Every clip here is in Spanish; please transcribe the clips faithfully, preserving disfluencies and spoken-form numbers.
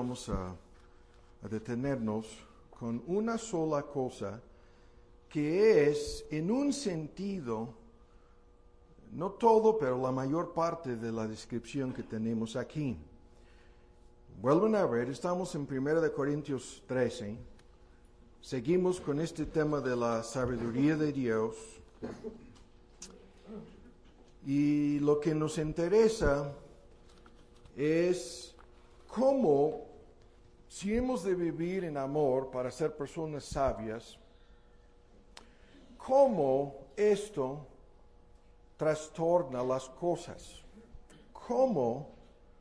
vamos a, a detenernos con una sola cosa que es, en un sentido, no todo, pero la mayor parte de la descripción que tenemos aquí. Vuelven a ver, estamos en primera de Corintios trece. Seguimos con este tema de la sabiduría de Dios. Y lo que nos interesa es cómo, si hemos de vivir en amor para ser personas sabias, cómo esto trastorna las cosas, cómo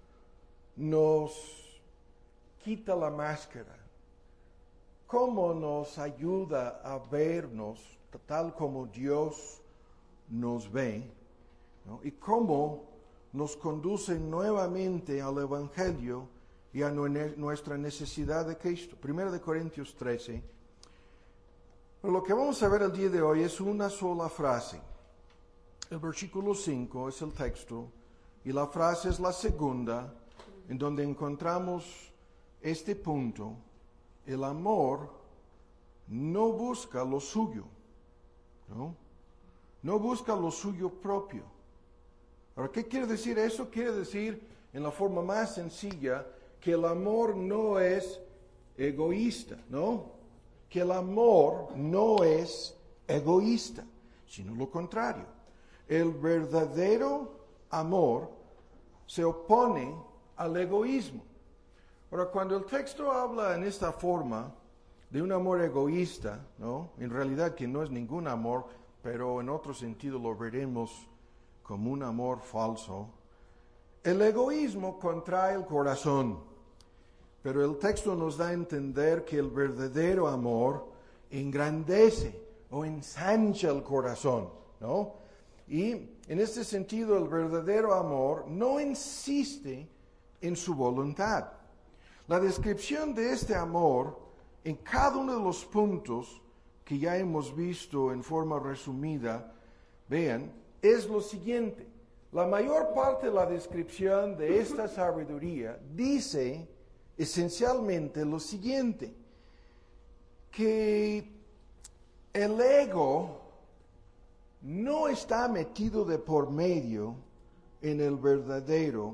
nos quita la máscara, cómo nos ayuda a vernos tal como Dios nos ve, ¿no? Y cómo nos conduce nuevamente al Evangelio y a nuestra necesidad de Cristo. Primero de Corintios trece. Pero lo que vamos a ver el día de hoy es una sola frase. El versículo cinco es el texto y la frase es la segunda, en donde encontramos este punto: el amor no busca lo suyo, ¿no? No busca lo suyo propio. Ahora, ¿qué quiere decir eso? Quiere decir, en la forma más sencilla, que el amor no es egoísta, ¿no? Que el amor no es egoísta, sino lo contrario. El verdadero amor se opone al egoísmo. Ahora, cuando el texto habla en esta forma de un amor egoísta, ¿no? En realidad que no es ningún amor, pero en otro sentido lo veremos como un amor falso. El egoísmo contrae el corazón, pero el texto nos da a entender que el verdadero amor engrandece o ensancha el corazón, ¿no? Y en este sentido, el verdadero amor no insiste en su voluntad. La descripción de este amor en cada uno de los puntos que ya hemos visto en forma resumida, vean, es lo siguiente. La mayor parte de la descripción de esta sabiduría dice esencialmente lo siguiente: que el ego no está metido de por medio en el verdadero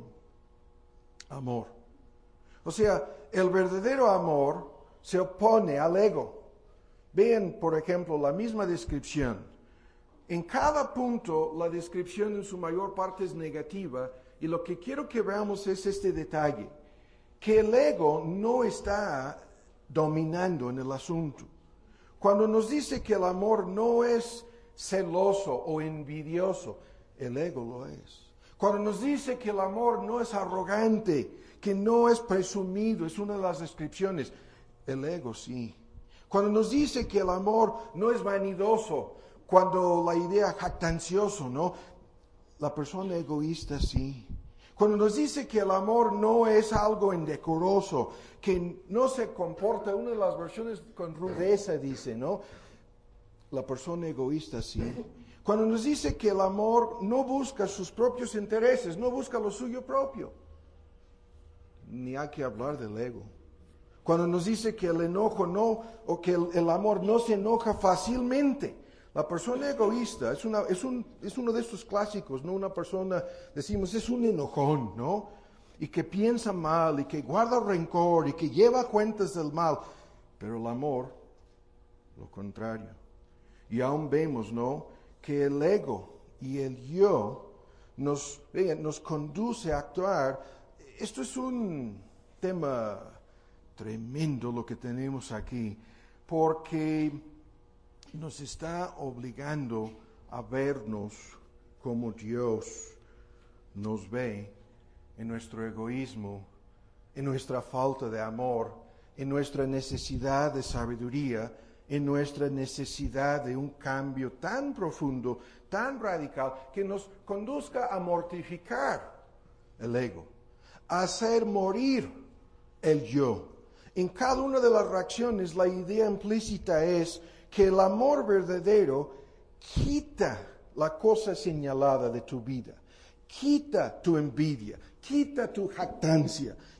amor. O sea, el verdadero amor se opone al ego. Vean, por ejemplo, la misma descripción. En cada punto, la descripción en su mayor parte es negativa, y lo que quiero que veamos es este detalle, que el ego no está dominando en el asunto. Cuando nos dice que el amor no es celoso o envidioso, el ego lo es. Cuando nos dice que el amor no es arrogante, que no es presumido, es una de las descripciones, el ego sí. Cuando nos dice que el amor no es vanidoso, cuando la idea jactancioso, ¿no? La persona egoísta sí. Cuando nos dice que el amor no es algo indecoroso, que no se comporta, una de las versiones con rudeza dice, ¿no? La persona egoísta sí. Cuando nos dice que el amor no busca sus propios intereses, no busca lo suyo propio, ni hay que hablar del ego. Cuando nos dice que el enojo no, o que el, el amor no se enoja fácilmente, la persona egoísta es, una, es, un, es uno de estos clásicos, ¿no? Una persona, decimos, es un enojón, ¿no? Y que piensa mal, y que guarda rencor, y que lleva cuentas del mal. Pero el amor, lo contrario. Y aún vemos, ¿no? Que el ego y el yo nos, vean, nos conduce a actuar. Esto es un tema tremendo lo que tenemos aquí, porque nos está obligando a vernos como Dios nos ve, en nuestro egoísmo, en nuestra falta de amor, en nuestra necesidad de sabiduría, en nuestra necesidad de un cambio tan profundo, tan radical, que nos conduzca a mortificar el ego, a hacer morir el yo. En cada una de las reacciones, la idea implícita es que el amor verdadero quita la cosa señalada de tu vida, quita tu envidia, quita tu jactancia,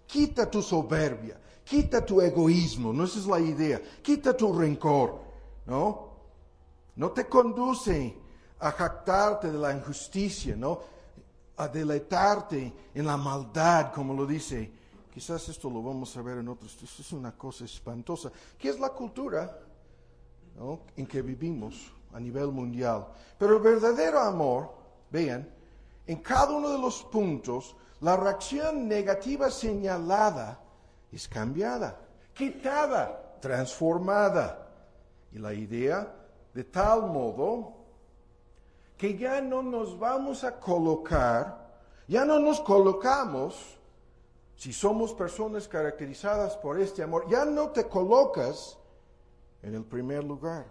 Quita tu soberbia, quita tu egoísmo, no esa es la idea. Quita tu rencor, ¿no? No te conduce a jactarte de la injusticia, ¿no? A deleitarte en la maldad, como lo dice. Quizás esto lo vamos a ver en otros. Esto es una cosa espantosa. ¿Qué es la cultura, ¿no?, en que vivimos a nivel mundial? Pero el verdadero amor, vean, en cada uno de los puntos, la reacción negativa señalada es cambiada, quitada, transformada. Y la idea, de tal modo que ya no nos vamos a colocar, ya no nos colocamos, si somos personas caracterizadas por este amor, ya no te colocas en el primer lugar.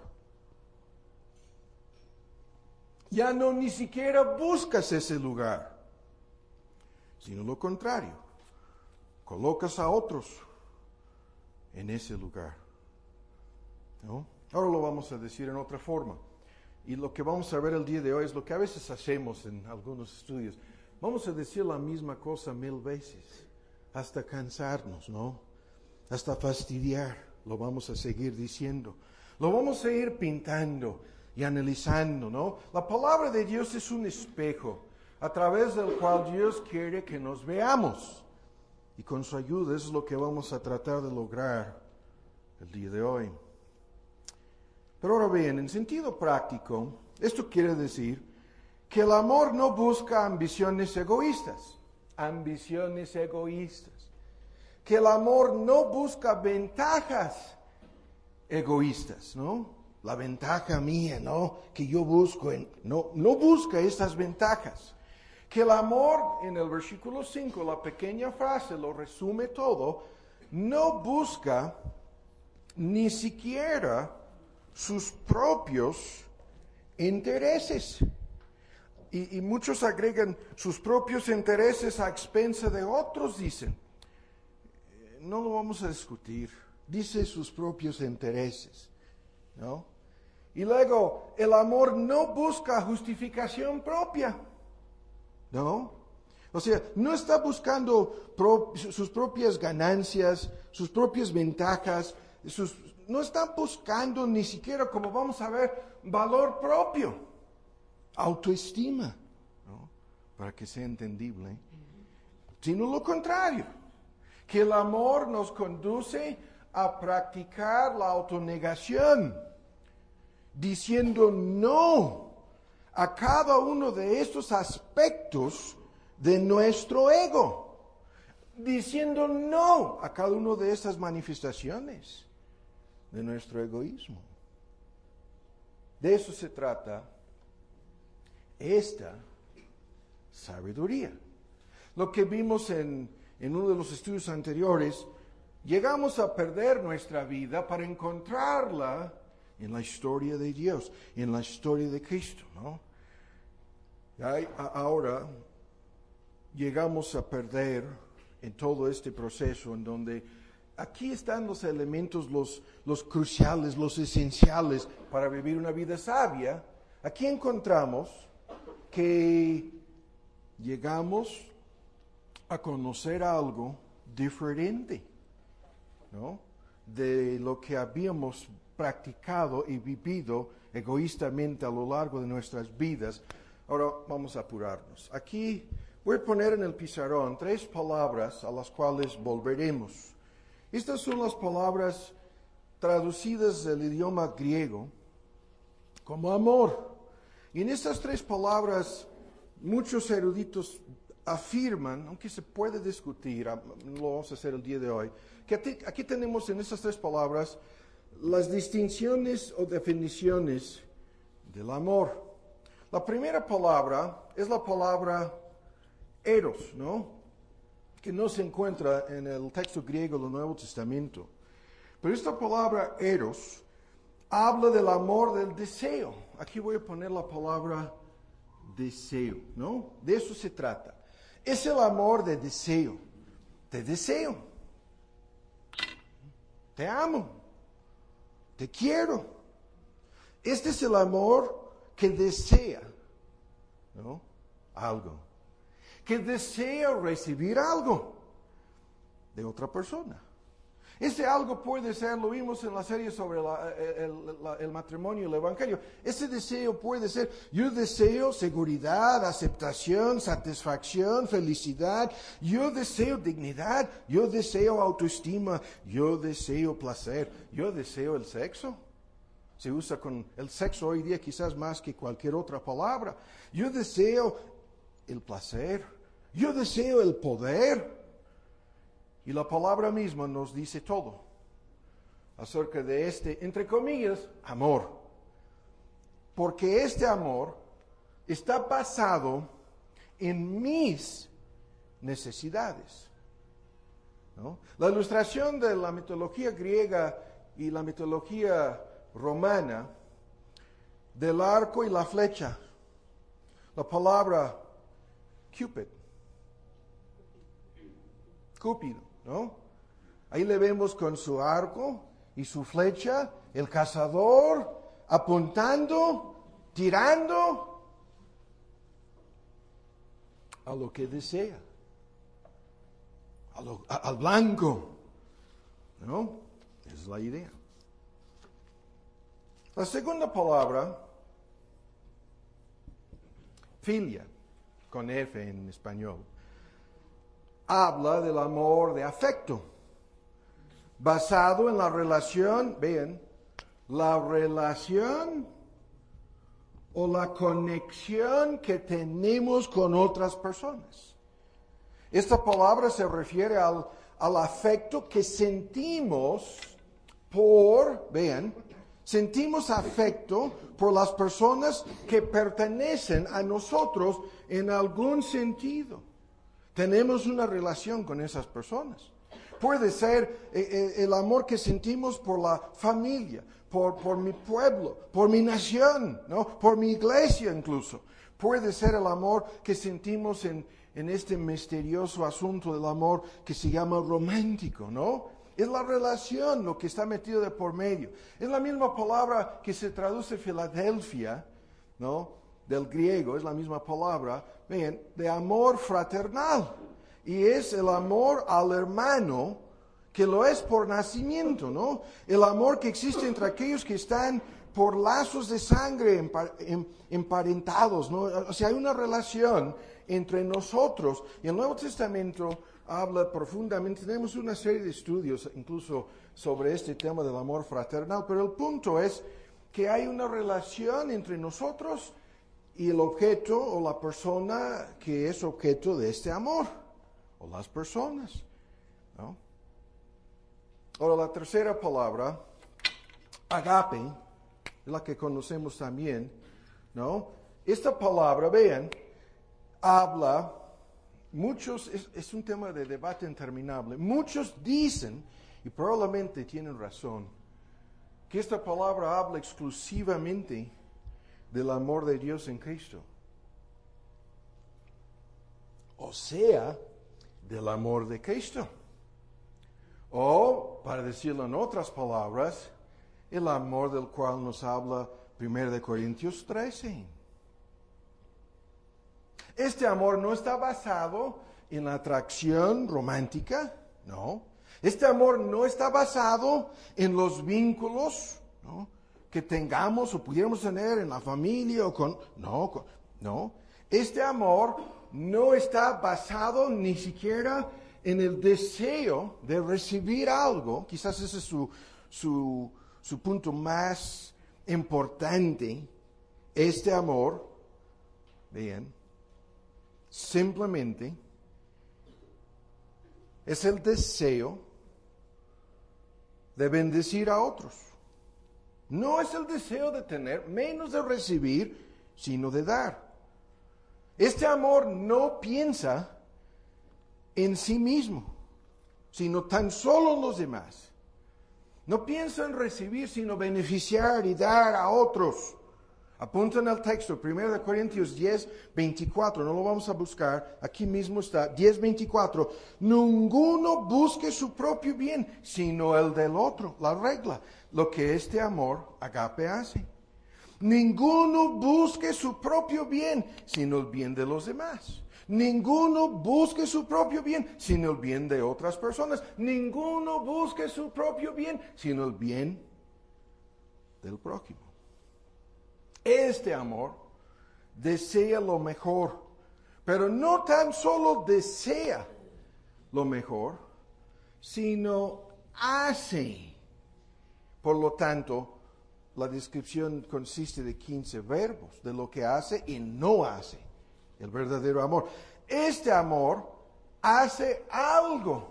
Ya no ni siquiera buscas ese lugar, sino lo contrario, colocas a otros en ese lugar, ¿no? Ahora lo vamos a decir en otra forma. Y lo que vamos a ver el día de hoy es lo que a veces hacemos en algunos estudios. Vamos a decir la misma cosa mil veces, hasta cansarnos, ¿no? Hasta fastidiar, lo vamos a seguir diciendo. Lo vamos a ir pintando y analizando, ¿no? La palabra de Dios es un espejo a través del cual Dios quiere que nos veamos. Y con su ayuda eso es lo que vamos a tratar de lograr el día de hoy. Pero ahora bien, en sentido práctico, esto quiere decir que el amor no busca ambiciones egoístas, ambiciones egoístas. Que el amor no busca ventajas egoístas, ¿no? La ventaja mía, ¿no? Que yo busco, en, no, no busca estas ventajas. Que el amor, en el versículo cinco, la pequeña frase lo resume todo, no busca ni siquiera sus propios intereses. Y, y muchos agregan sus propios intereses a expensa de otros, dicen. No lo vamos a discutir. Dice sus propios intereses, ¿no? Y luego, el amor no busca justificación propia, ¿no? O sea, no está buscando pro, sus propias ganancias, sus propias ventajas, sus, no está buscando ni siquiera, como vamos a ver, valor propio, autoestima, ¿no? Para que sea entendible, sino lo contrario, que el amor nos conduce a practicar la autonegación, diciendo no a cada uno de estos aspectos de nuestro ego, diciendo no a cada una de estas manifestaciones de nuestro egoísmo. De eso se trata esta sabiduría. Lo que vimos en, en uno de los estudios anteriores, llegamos a perder nuestra vida para encontrarla en la historia de Dios, en la historia de Cristo, ¿no? Y ahora llegamos a perder en todo este proceso en donde aquí están los elementos, los, los cruciales, los esenciales para vivir una vida sabia. Aquí encontramos que llegamos a conocer algo diferente, ¿no?, de lo que habíamos practicado y vivido egoístamente a lo largo de nuestras vidas. Ahora vamos a apurarnos. Aquí voy a poner en el pizarrón tres palabras a las cuales volveremos. Estas son las palabras traducidas del idioma griego como amor. Y en estas tres palabras muchos eruditos afirman, aunque se puede discutir, no lo vamos a hacer el día de hoy, que aquí tenemos en estas tres palabras las distinciones o definiciones del amor. La primera palabra es la palabra eros, ¿no?, que no se encuentra en el texto griego del Nuevo Testamento. Pero esta palabra eros habla del amor del deseo. Aquí voy a poner la palabra deseo, ¿no? De eso se trata. Es el amor de deseo. Te deseo. Te amo. Te quiero. Este es el amor que desea, ¿no?, algo. Que desea recibir algo. de otra persona. Ese algo puede ser, lo vimos en la serie sobre la, el, la, el matrimonio y el evangelio. Ese deseo puede ser, yo deseo seguridad, aceptación, satisfacción, felicidad. Yo deseo dignidad, yo deseo autoestima, yo deseo placer, yo deseo el sexo. Se usa con el sexo hoy día quizás más que cualquier otra palabra. Yo deseo el placer, yo deseo el poder. Y la palabra misma nos dice todo acerca de este, entre comillas, amor. Porque este amor está basado en mis necesidades, ¿no? La ilustración de la mitología griega y la mitología romana del arco y la flecha. La palabra Cupid. Cúpido, ¿no? Ahí le vemos con su arco y su flecha, el cazador apuntando, tirando a lo que desea, a lo, a, al blanco, ¿no? Esa es la idea. La segunda palabra, filia, con F en español, habla del amor de afecto, basado en la relación, vean, la relación o la conexión que tenemos con otras personas. Esta palabra se refiere al, al afecto que sentimos por, vean, sentimos afecto por las personas que pertenecen a nosotros en algún sentido. Tenemos una relación con esas personas. Puede ser eh, eh, el amor que sentimos por la familia, por, por mi pueblo, por mi nación, ¿no? Por mi iglesia incluso. Puede ser el amor que sentimos en, en este misterioso asunto del amor que se llama romántico, ¿no? Es la relación lo que está metido de por medio. Es la misma palabra que se traduce Filadelfia, ¿no? Del griego, es la misma palabra, vean, de amor fraternal. Y es el amor al hermano que lo es por nacimiento, ¿no? El amor que existe entre aquellos que están por lazos de sangre emparentados, ¿no? O sea, hay una relación entre nosotros. Y el Nuevo Testamento habla profundamente, tenemos una serie de estudios incluso sobre este tema del amor fraternal, pero el punto es que hay una relación entre nosotros y el objeto o la persona que es objeto de este amor, o las personas, ¿no? Ahora, la tercera palabra, agape, es la que conocemos también, ¿no? Esta palabra, vean, habla, muchos, es, es un tema de debate interminable, muchos dicen, y probablemente tienen razón, que esta palabra habla exclusivamente del amor de Dios en Cristo. O sea, del amor de Cristo. O, para decirlo en otras palabras, el amor del cual nos habla primera de Corintios trece. Este amor no está basado en la atracción romántica, no. Este amor no está basado en los vínculos, ¿no?, que tengamos o pudiéramos tener en la familia o con... No, con, no. Este amor no está basado ni siquiera en el deseo de recibir algo. Quizás ese es su, su, su punto más importante. Este amor, vean, simplemente es el deseo de bendecir a otros. No es el deseo de tener, menos de recibir, sino de dar. Este amor no piensa en sí mismo, sino tan solo en los demás. No piensa en recibir, sino beneficiar y dar a otros. Apunten al texto, primera de Corintios diez, veinticuatro, no lo vamos a buscar, aquí mismo está, diez, veinticuatro. Ninguno busque su propio bien, sino el del otro, la regla, lo que este amor, agape, hace. Ninguno busque su propio bien, sino el bien de los demás. Ninguno busque su propio bien, sino el bien de otras personas. Ninguno busque su propio bien, sino el bien del prójimo. Este amor desea lo mejor, pero no tan solo desea lo mejor, sino hace. Por lo tanto, la descripción consiste de quince verbos de lo que hace y no hace el verdadero amor. Este amor hace algo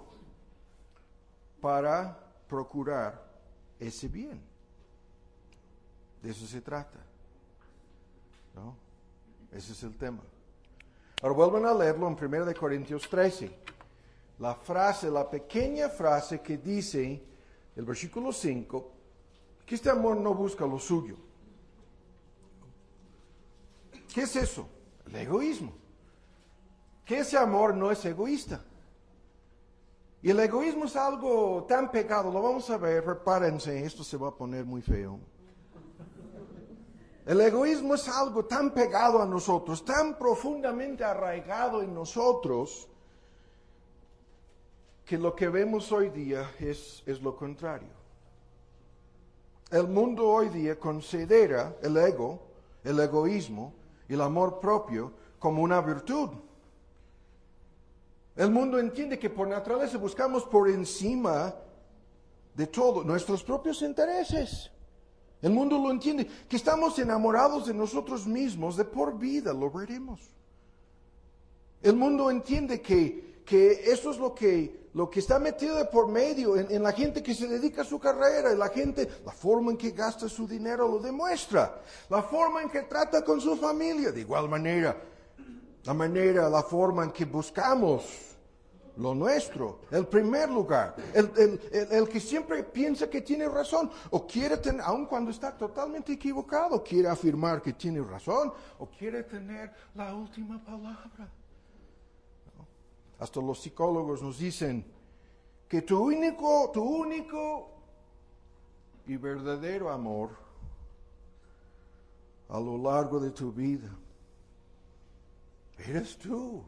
para procurar ese bien. De eso se trata, ¿no? Ese es el tema. Ahora vuelvan a leerlo en primera de Corintios trece. La frase, la pequeña frase que dice, el versículo cinco, que este amor no busca lo suyo. ¿Qué es eso? El egoísmo. Que ese amor no es egoísta. Y el egoísmo es algo tan pegado, lo vamos a ver, prepárense, esto se va a poner muy feo. El egoísmo es algo tan pegado a nosotros, tan profundamente arraigado en nosotros, que lo que vemos hoy día es, es lo contrario. El mundo hoy día considera el ego, el egoísmo y el amor propio como una virtud. El mundo entiende que por naturaleza buscamos por encima de todo nuestros propios intereses. El mundo lo entiende, que estamos enamorados de nosotros mismos de por vida, lo veremos. El mundo entiende que, que eso es lo que, lo que está metido de por medio en, en la gente que se dedica a su carrera, y la gente, la forma en que gasta su dinero lo demuestra, la forma en que trata con su familia, de igual manera, la manera, la forma en que buscamos lo nuestro, el primer lugar, el, el, el, el que siempre piensa que tiene razón, o quiere tener, aun cuando está totalmente equivocado, quiere afirmar que tiene razón, o quiere tener la última palabra. ¿No? Hasta los psicólogos nos dicen que tu único, tu único y verdadero amor a lo largo de tu vida eres tú.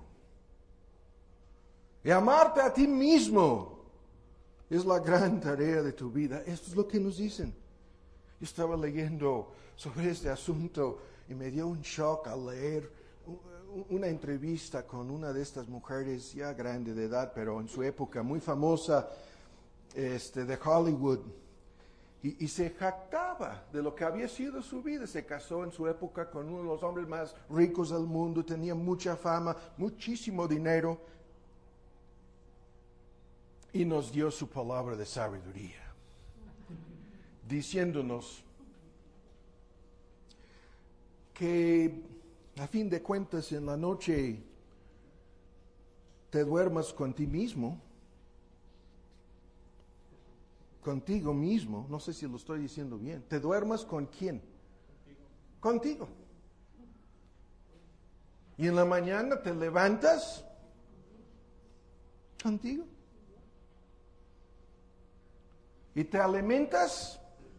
Y amarte a ti mismo es la gran tarea de tu vida. Esto es lo que nos dicen. Yo estaba leyendo sobre este asunto y me dio un shock al leer una entrevista con una de estas mujeres ya grande de edad, pero en su época muy famosa, este, de Hollywood. Y, y se jactaba de lo que había sido su vida. Se casó en su época con uno de los hombres más ricos del mundo, tenía mucha fama, muchísimo dinero. Y nos dio su palabra de sabiduría, diciéndonos que a fin de cuentas en la noche te duermas con ti mismo, contigo mismo, no sé si lo estoy diciendo bien, te duermas con quién, contigo. Y en la mañana te levantas contigo. Y te alimentas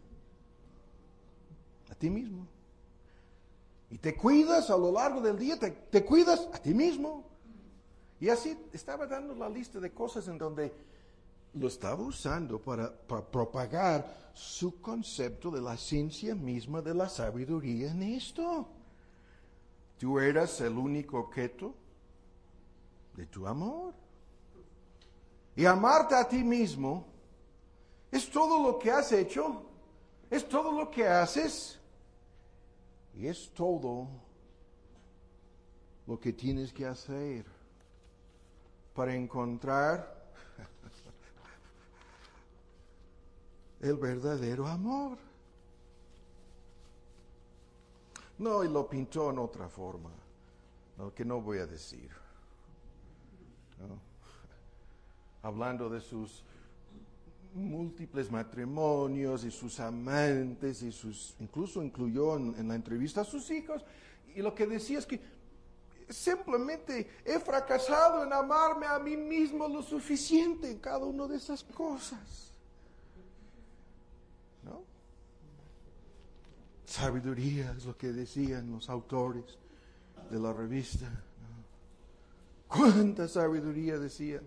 a ti mismo. Y te cuidas a lo largo del día, te, te cuidas a ti mismo. Y así estaba dando la lista de cosas en donde lo estaba usando para, para propagar su concepto de la esencia misma de la sabiduría en esto. Tú eras el único objeto de tu amor. Y amarte a ti mismo es todo lo que has hecho, es todo lo que haces, y es todo lo que tienes que hacer para encontrar el verdadero amor. No, y lo pintó en otra forma, no, que no voy a decir. ¿No? Hablando de sus múltiples matrimonios y sus amantes y sus, incluso incluyó en, en la entrevista a sus hijos, y lo que decía es que simplemente he fracasado en amarme a mí mismo lo suficiente en cada una de esas cosas. ¿No? Sabiduría es lo que decían los autores de la revista. ¿No? ¿Cuánta sabiduría decían?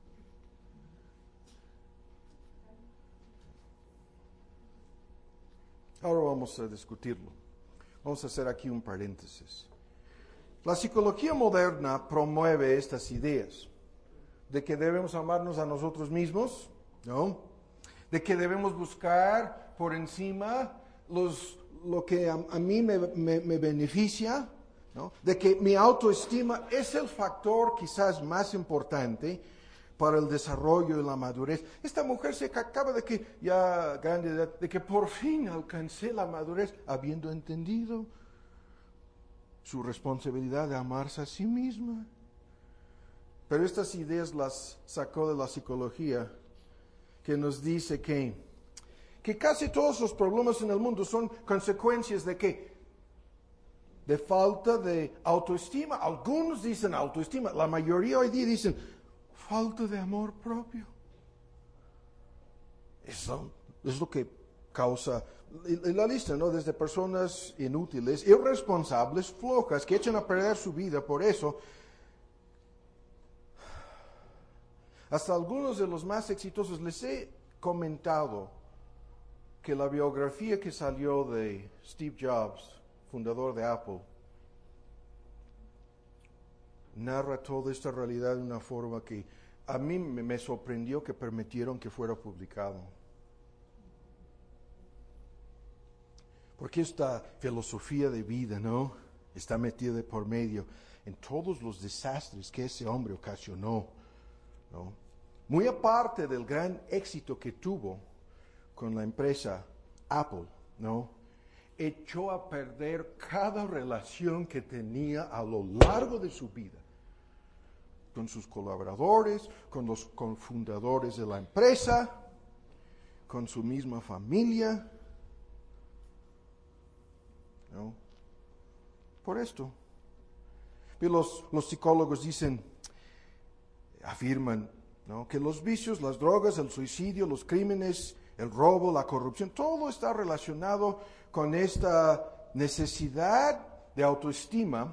Ahora vamos a discutirlo. Vamos a hacer aquí un paréntesis. La psicología moderna promueve estas ideas de que debemos amarnos a nosotros mismos, ¿no? De que debemos buscar por encima los, lo que a, a mí me, me, me beneficia, ¿no? De que mi autoestima es el factor quizás más importante para el desarrollo y la madurez. Esta mujer se acaba de que, ya grande edad, de que por fin alcancé la madurez, habiendo entendido su responsabilidad de amarse a sí misma. Pero estas ideas las sacó de la psicología, que nos dice que, que casi todos los problemas en el mundo son consecuencias de qué? De falta de autoestima. Algunos dicen autoestima, la mayoría hoy día dicen falta de amor propio. Eso es lo que causa la lista, ¿no? Desde personas inútiles, irresponsables, flojas, que echan a perder su vida por eso, hasta algunos de los más exitosos. Les he comentado que la biografía que salió de Steve Jobs, fundador de Apple, narra toda esta realidad de una forma que a mí me sorprendió que permitieron que fuera publicado. Porque esta filosofía de vida, ¿no?, está metida de por medio en todos los desastres que ese hombre ocasionó, ¿no? Muy aparte del gran éxito que tuvo con la empresa Apple, ¿no?, echó a perder cada relación que tenía a lo largo de su vida, con sus colaboradores, con los cofundadores de la empresa, con su misma familia, ¿no? Por esto. Y los, los psicólogos dicen, afirman, ¿no?, que los vicios, las drogas, el suicidio, los crímenes, el robo, la corrupción, todo está relacionado con esta necesidad de autoestima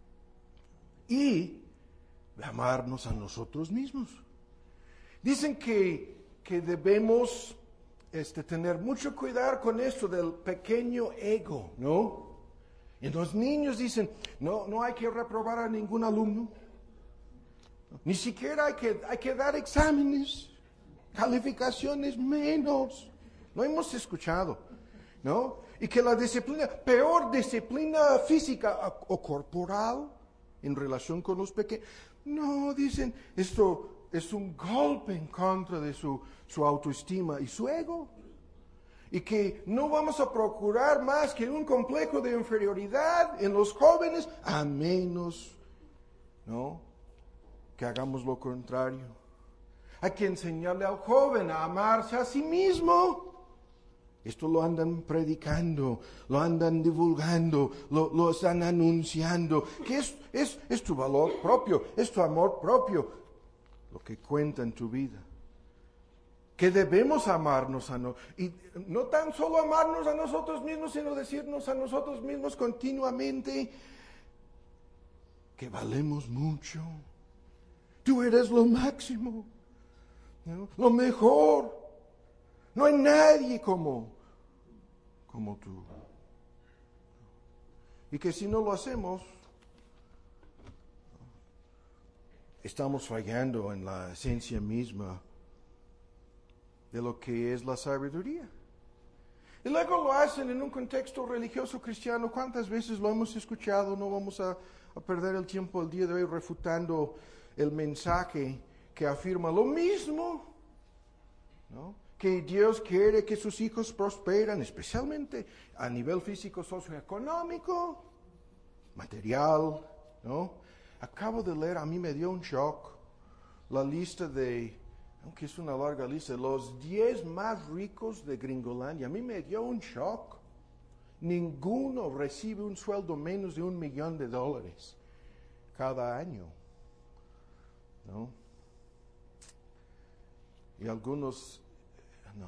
y de amarnos a nosotros mismos. Dicen que, que debemos este, tener mucho cuidado con esto del pequeño ego, ¿no? Y los niños dicen, no, no hay que reprobar a ningún alumno, ni siquiera hay que, hay que dar exámenes, calificaciones menos. No hemos escuchado, ¿no? Y que la disciplina, peor disciplina física o corporal en relación con los pequeños. No, dicen, esto es un golpe en contra de su, su autoestima y su ego. Y que no vamos a procurar más que un complejo de inferioridad en los jóvenes, a menos, ¿no?, que hagamos lo contrario. Hay que enseñarle al joven a amarse a sí mismo. Esto lo andan predicando, lo andan divulgando, lo, lo están anunciando, que es, es, es tu valor propio, es tu amor propio, lo que cuenta en tu vida. Que debemos amarnos a nosotros, y no tan solo amarnos a nosotros mismos, sino decirnos a nosotros mismos continuamente que valemos mucho. Tú eres lo máximo, ¿no?, lo mejor. No hay nadie como, como tú. Y que si no lo hacemos, estamos fallando en la esencia misma de lo que es la sabiduría. Y luego lo hacen en un contexto religioso cristiano. ¿Cuántas veces lo hemos escuchado? No vamos a, a perder el tiempo el día de hoy refutando el mensaje que afirma lo mismo, ¿no?, que Dios quiere que sus hijos prosperan, especialmente a nivel físico, socioeconómico, material, ¿no? Acabo de leer, a mí me dio un shock, la lista de, aunque es una larga lista, los diez más ricos de Gringolandia. A mí me dio un shock. Ninguno recibe un sueldo menos de un millón de dólares cada año, ¿no? Y algunos, no.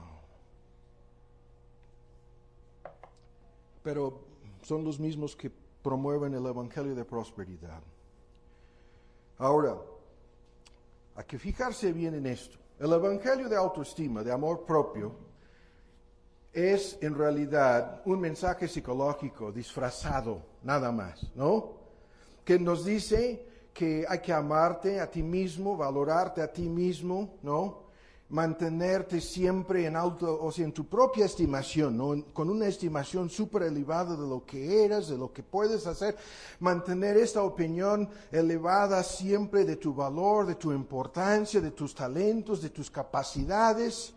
Pero son los mismos que promueven el evangelio de prosperidad. Ahora, hay que fijarse bien en esto. El evangelio de autoestima, de amor propio, es en realidad un mensaje psicológico disfrazado, nada más, ¿no? Que nos dice que hay que amarte a ti mismo, valorarte a ti mismo, ¿no? Mantenerte siempre en alto, o sea, en tu propia estimación, ¿no? Con una estimación súper elevada de lo que eres, de lo que puedes hacer, mantener esta opinión elevada siempre de tu valor, de tu importancia, de tus talentos, de tus capacidades.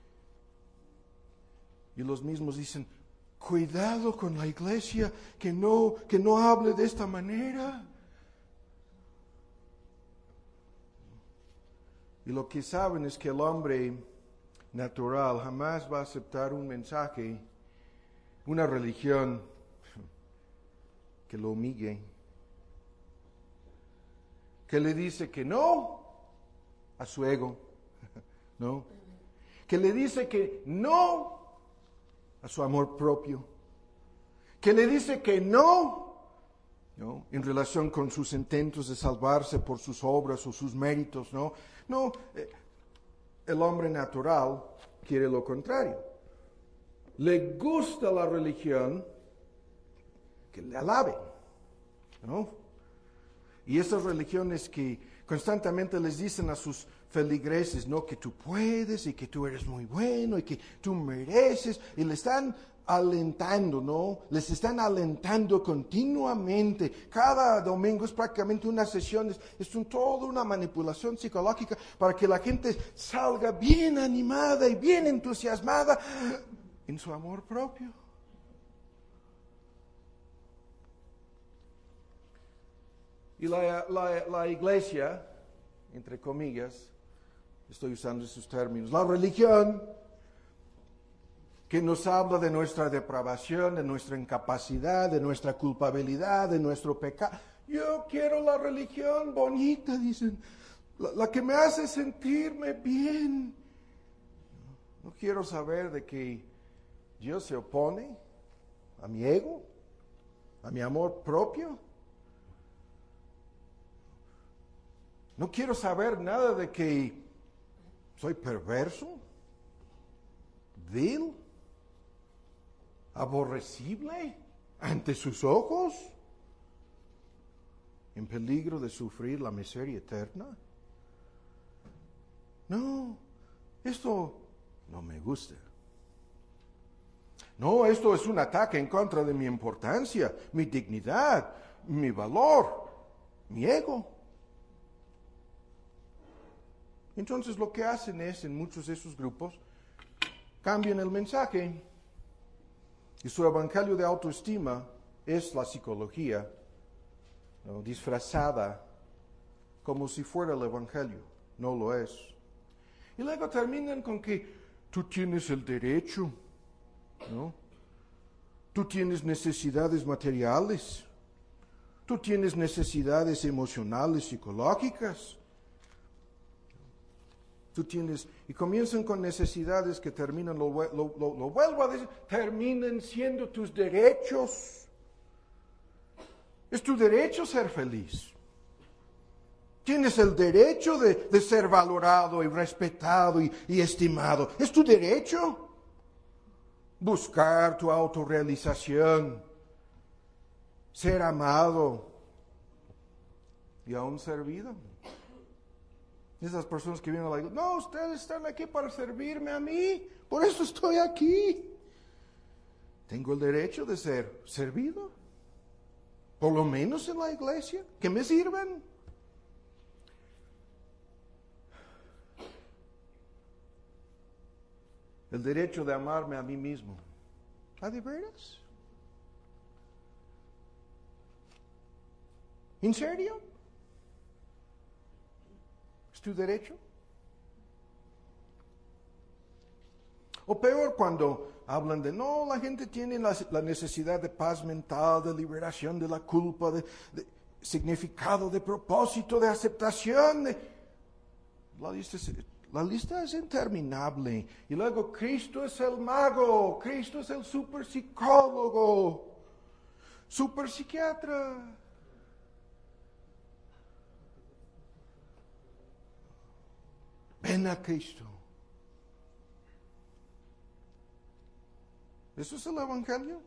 Y los mismos dicen, cuidado con la iglesia, que no, que no hable de esta manera. Y lo que saben es que el hombre natural jamás va a aceptar un mensaje, una religión que lo humille, que le dice que no a su ego, ¿no? Que le dice que no a su amor propio, que le dice que no, ¿no? En relación con sus intentos de salvarse por sus obras o sus méritos, ¿no? No, eh, el hombre natural quiere lo contrario. Le gusta la religión que le alabe, ¿no? Y esas religiones que constantemente les dicen a sus feligreses, ¿no? Que tú puedes y que tú eres muy bueno y que tú mereces, y le están alentando, ¿no? Les están alentando continuamente. Cada domingo es prácticamente una sesión, es, es un, toda una manipulación psicológica para que la gente salga bien animada y bien entusiasmada en su amor propio. Y la, la, la iglesia, entre comillas, estoy usando esos términos, la religión, que nos habla de nuestra depravación, de nuestra incapacidad, de nuestra culpabilidad, de nuestro pecado. Yo quiero la religión bonita, dicen, la, la que me hace sentirme bien. No quiero saber de que Dios se opone a mi ego, a mi amor propio. No quiero saber nada de que soy perverso, vil, aborrecible ante sus ojos, en peligro de sufrir la miseria eterna. No, esto no me gusta. No, esto es un ataque en contra de mi importancia, mi dignidad, mi valor, mi ego. Entonces lo que hacen es, en muchos de esos grupos, cambian el mensaje. Y su evangelio de autoestima es la psicología, ¿no? Disfrazada como si fuera el evangelio. No lo es. Y luego terminan con que tú tienes el derecho, ¿no? Tú tienes necesidades materiales. Tú tienes necesidades emocionales, psicológicas. Tú tienes, y comienzan con necesidades que terminan, lo, lo, lo, lo vuelvo a decir, terminan siendo tus derechos. Es tu derecho ser feliz. Tienes el derecho de, de ser valorado y respetado y, y estimado. Es tu derecho. Buscar tu autorrealización, ser amado y aún servido. Esas personas que vienen a la iglesia, no, ustedes están aquí para servirme a mí, por eso estoy aquí. Tengo el derecho de ser servido, por lo menos en la iglesia, que me sirvan. El derecho de amarme a mí mismo. ¿Ah, de veras? ¿En serio? ¿Es tu derecho? O peor, cuando hablan de, no, la gente tiene la, la necesidad de paz mental, de liberación de la culpa, de, de significado, de propósito, de aceptación. De, la, lista es, la lista es interminable. Y luego Cristo es el mago, Cristo es el super psicólogo, super psiquiatra. ven a Cristo. ¿Eso es el Evangelio?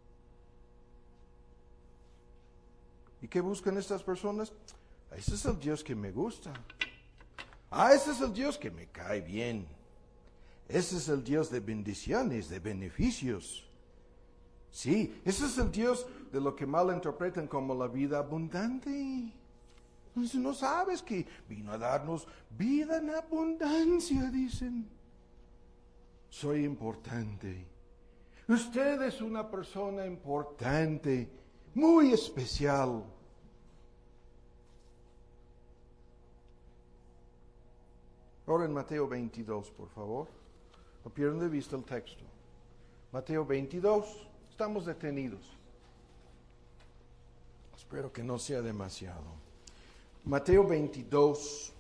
¿Y qué buscan estas personas? Ese es el Dios que me gusta. Ah, ese es el Dios que me cae bien. Ese es el Dios de bendiciones, de beneficios. Sí, ese es el Dios de lo que malinterpretan como la vida abundante. Entonces no sabes que vino a darnos vida en abundancia, dicen. Soy importante. Usted es una persona importante, muy especial. Ahora en Mateo veintidós, por favor. No pierdan de vista el texto. Mateo veintidós. Estamos detenidos. Espero que no sea demasiado. Mateo veintidós.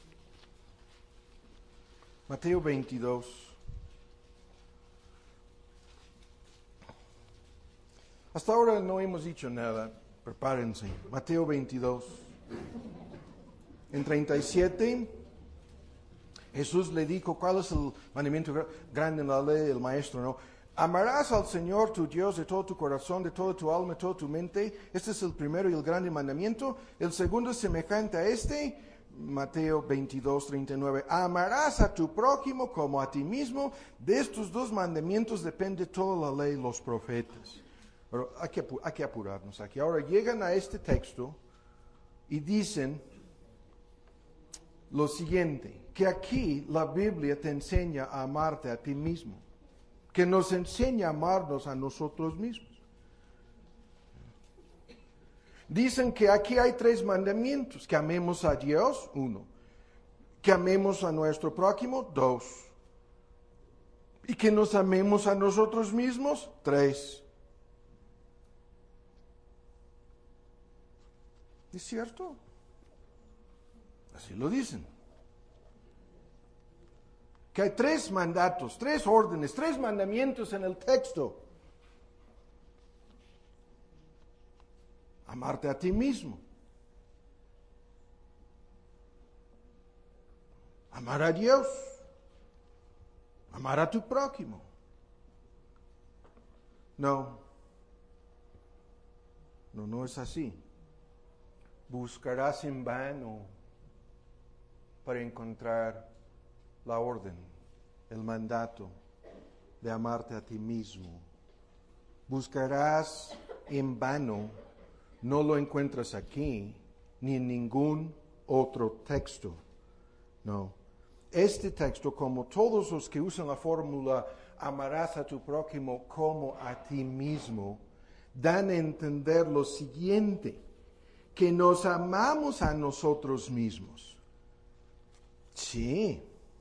Mateo veintidós. Hasta ahora no hemos dicho nada. Prepárense. Mateo veintidós. En treinta y siete, Jesús le dijo, ¿cuál es el mandamiento grande en la ley del maestro? ¿No? Amarás al Señor tu Dios de todo tu corazón, de toda tu alma, de toda tu mente. Este es el primero y el grande mandamiento. El segundo es semejante a este. Mateo veintidós, treinta y nueve. Amarás a tu prójimo como a ti mismo. De estos dos mandamientos depende toda la ley y los profetas. Pero hay que, hay que apurarnos aquí. Ahora llegan a este texto y dicen lo siguiente, que aquí la Biblia te enseña a amarte a ti mismo, que nos enseña a amarnos a nosotros mismos. Dicen que aquí hay tres mandamientos, que amemos a Dios, uno, que amemos a nuestro prójimo, dos, y que nos amemos a nosotros mismos, tres. ¿Es cierto? Así lo dicen. Que hay tres mandatos, tres órdenes, tres mandamientos en el texto. Amarte a ti mismo. Amar a Dios. Amar a tu prójimo. No. No, no es así. Buscarás en vano para encontrar la orden, el mandato de amarte a ti mismo. Buscarás en vano, no lo encuentras aquí, ni en ningún otro texto. No. Este texto, como todos los que usan la fórmula amarás a tu prójimo como a ti mismo, dan a entender lo siguiente, que nos amamos a nosotros mismos. Sí.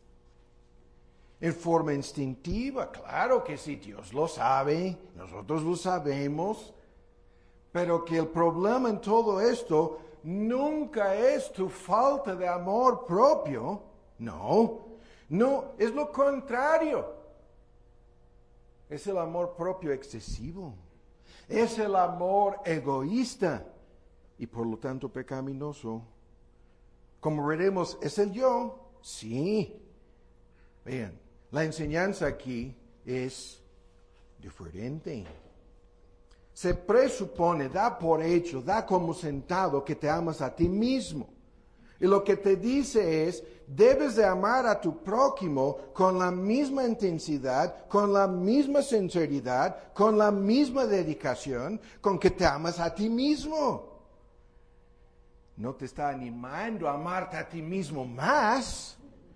En forma instintiva, claro que sí, Dios lo sabe, nosotros lo sabemos, pero que el problema en todo esto nunca es tu falta de amor propio, no, no, es lo contrario, es el amor propio excesivo, es el amor egoísta y por lo tanto pecaminoso. Como veremos, ¿es el yo? Sí. Vean. La enseñanza aquí es diferente. Se presupone, da por hecho, da como sentado que te amas a ti mismo. Y lo que te dice es, debes de amar a tu prójimo con la misma intensidad, con la misma sinceridad, con la misma dedicación, con que te amas a ti mismo. No te está animando a amarte a ti mismo más,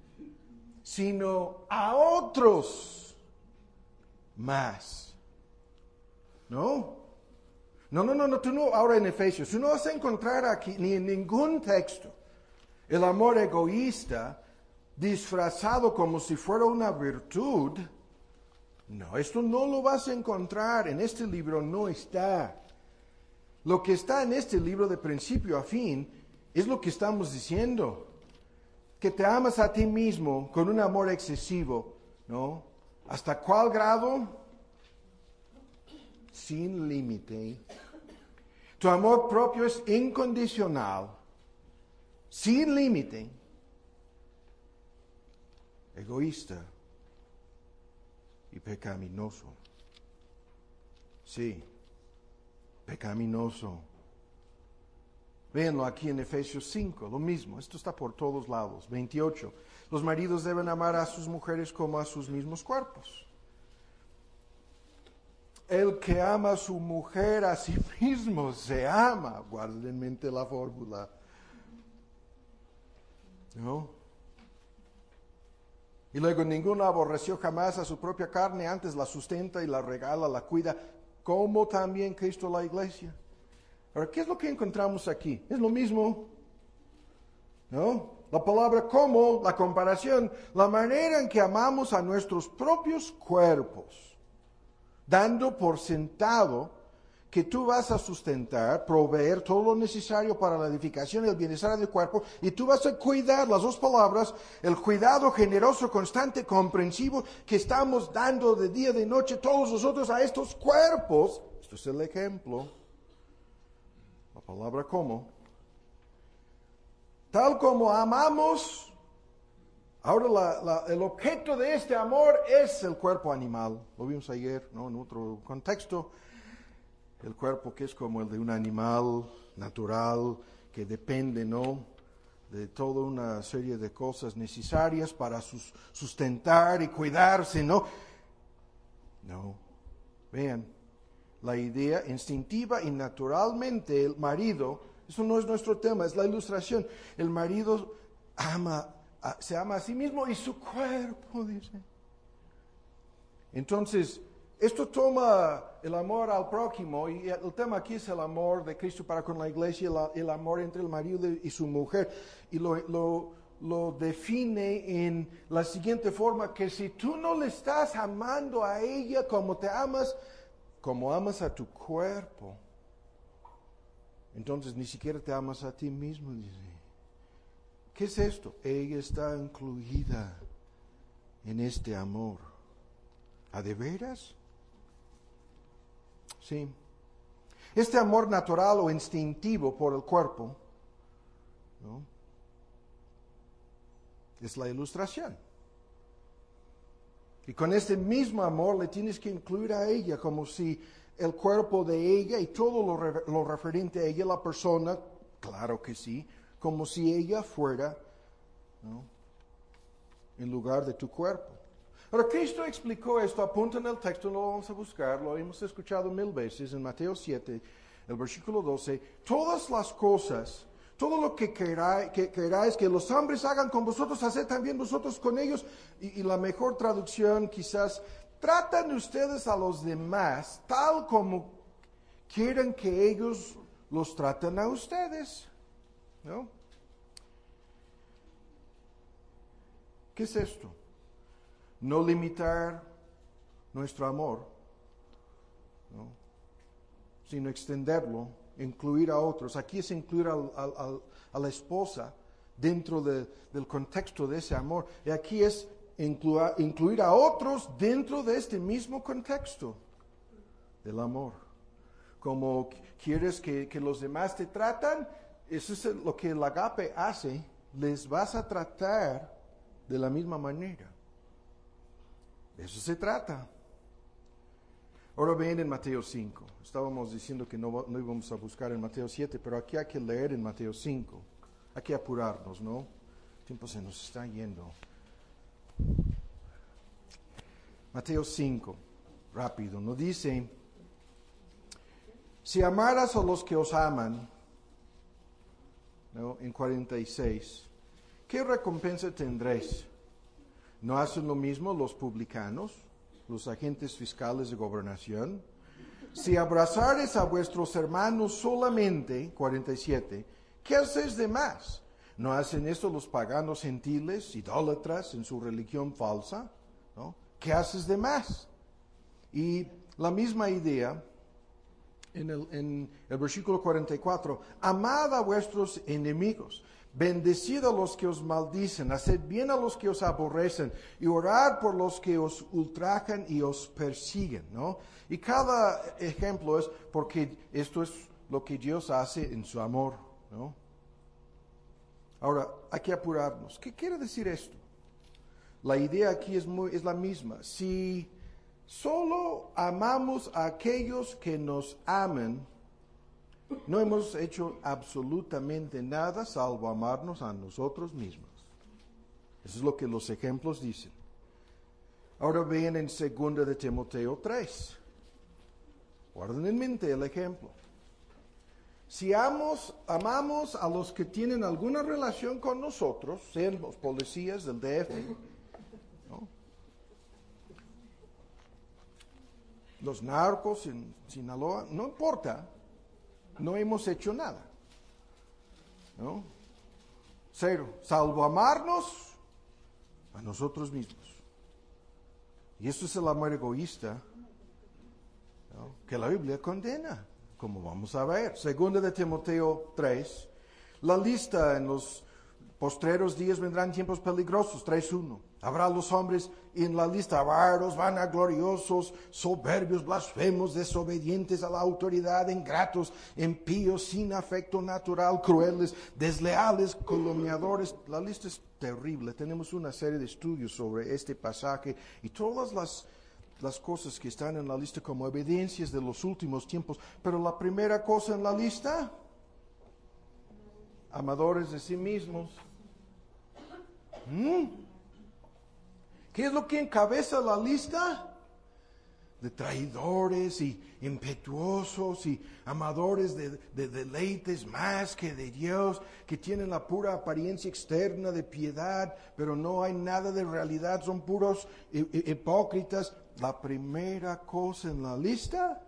sino a otros más. ¿No? No, no, no, no, tú no, ahora en Efesios, tú no vas a encontrar aquí, ni en ningún texto, el amor egoísta disfrazado como si fuera una virtud. No, esto no lo vas a encontrar, en este libro no está. Lo que está en este libro de principio a fin es lo que estamos diciendo. Que te amas a ti mismo con un amor excesivo, ¿no? ¿Hasta cuál grado? Sin límite. Tu amor propio es incondicional, sin límite. egoísta y pecaminoso. Sí, pecaminoso. Véanlo aquí en Efesios cinco, lo mismo. Esto está por todos lados. veintiocho. Los maridos deben amar a sus mujeres como a sus mismos cuerpos. El que ama a su mujer a sí mismo se ama. Guarden en mente la fórmula. ¿No? Y luego, ninguno aborreció jamás a su propia carne, antes la sustenta y la regala, la cuida, como también Cristo la iglesia. Ahora, ¿qué es lo que encontramos aquí? Es lo mismo, ¿no? La palabra como, la comparación, la manera en que amamos a nuestros propios cuerpos, dando por sentado que tú vas a sustentar, proveer todo lo necesario para la edificación y el bienestar del cuerpo, y tú vas a cuidar, las dos palabras, el cuidado generoso, constante, comprensivo, que estamos dando de día, de noche, todos nosotros a estos cuerpos. Esto es el ejemplo. La palabra como. Tal como amamos, ahora la, la, el objeto de este amor es el cuerpo animal. Lo vimos ayer, ¿no? En otro contexto. El cuerpo que es como el de un animal natural, que depende, ¿no?, de toda una serie de cosas necesarias para sus, sustentar y cuidarse, ¿no? No. Vean, la idea instintiva y naturalmente el marido, eso no es nuestro tema, es la ilustración. El marido ama, a, se ama a sí mismo y su cuerpo, dice. Entonces, esto toma el amor al prójimo, y el tema aquí es el amor de Cristo para con la iglesia, el, el amor entre el marido y su mujer, y lo, lo, lo define en la siguiente forma, que si tú no le estás amando a ella como te amas, como amas a tu cuerpo, entonces ni siquiera te amas a ti mismo, dice. ¿Qué es esto? Ella está incluida en este amor. ¿A de veras? Sí. Este amor natural o instintivo por el cuerpo, ¿no?, es la ilustración. Y con este mismo amor le tienes que incluir a ella, como si el cuerpo de ella y todo lo, re, lo referente a ella, la persona, claro que sí, como si ella fuera, ¿no?, en lugar de tu cuerpo. Ahora, Cristo explicó esto, apunta en el texto, no lo vamos a buscar, lo hemos escuchado mil veces en Mateo siete, el versículo doce. Todas las cosas, todo lo que, queráis que, queráis que los hombres hagan con vosotros, haced también vosotros con ellos. Y, y la mejor traducción quizás, tratan ustedes a los demás tal como quieren que ellos los traten a ustedes, ¿no? ¿Qué es esto? No limitar nuestro amor, ¿no?, sino extenderlo, incluir a otros. Aquí es incluir al, al, al, a la esposa dentro de, del contexto de ese amor. Y aquí es incluir, incluir a otros dentro de este mismo contexto del amor. Como quieres que, que los demás te tratan, eso es lo que el agape hace. Les vas a tratar de la misma manera. De eso se trata. Ahora ven en Mateo cinco. Estábamos diciendo que no, no íbamos a buscar en Mateo siete, pero aquí hay que leer en Mateo cinco. Hay que apurarnos, ¿no? El tiempo se nos está yendo. Mateo cinco, rápido. Nos dice, si amaras a los que os aman, ¿no?, en cuarenta y seis, ¿qué recompensa tendréis? ¿No hacen lo mismo los publicanos, los agentes fiscales de gobernación? Si abrazares a vuestros hermanos solamente, cuarenta y siete, ¿qué hacéis de más? ¿No hacen esto los paganos gentiles, idólatras en su religión falsa? ¿No? ¿Qué haces de más? Y la misma idea en el, en el versículo cuarenta y cuatro, amad a vuestros enemigos. Bendecid a los que os maldicen, haced bien a los que os aborrecen y orad por los que os ultrajan y os persiguen, ¿no? Y cada ejemplo es porque esto es lo que Dios hace en su amor, ¿no? Ahora, hay que apurarnos. ¿Qué quiere decir esto? la idea aquí es, muy, es la misma. Si solo amamos a aquellos que nos aman, no hemos hecho absolutamente nada salvo amarnos a nosotros mismos. Eso es lo que los ejemplos dicen. Ahora vean en segunda de Timoteo tres. Guarden en mente el ejemplo. Si amos, amamos a los que tienen alguna relación con nosotros, sean los policías del D F, ¿no? Los narcos en Sinaloa, no importa, no hemos hecho nada, ¿no? Cero, salvo amarnos a nosotros mismos. Y eso es el amor egoísta, ¿no?, que la Biblia condena, como vamos a ver. Segunda de Timoteo tres, la lista: en los postreros días vendrán tiempos peligrosos, tres uno. Habrá los hombres en la lista avaros, vanagloriosos, soberbios, blasfemos, desobedientes a la autoridad, ingratos, impíos, sin afecto natural, crueles, desleales, calumniadores. La lista es terrible. Tenemos una serie de estudios sobre este pasaje y todas las, las cosas que están en la lista como evidencias de los últimos tiempos. Pero la primera cosa en la lista: amadores de sí mismos. ¿Mm? ¿Qué es lo que encabeza la lista? De traidores y impetuosos y amadores de, de deleites más que de Dios, que tienen la pura apariencia externa de piedad, pero no hay nada de realidad, son puros hipócritas. La primera cosa en la lista: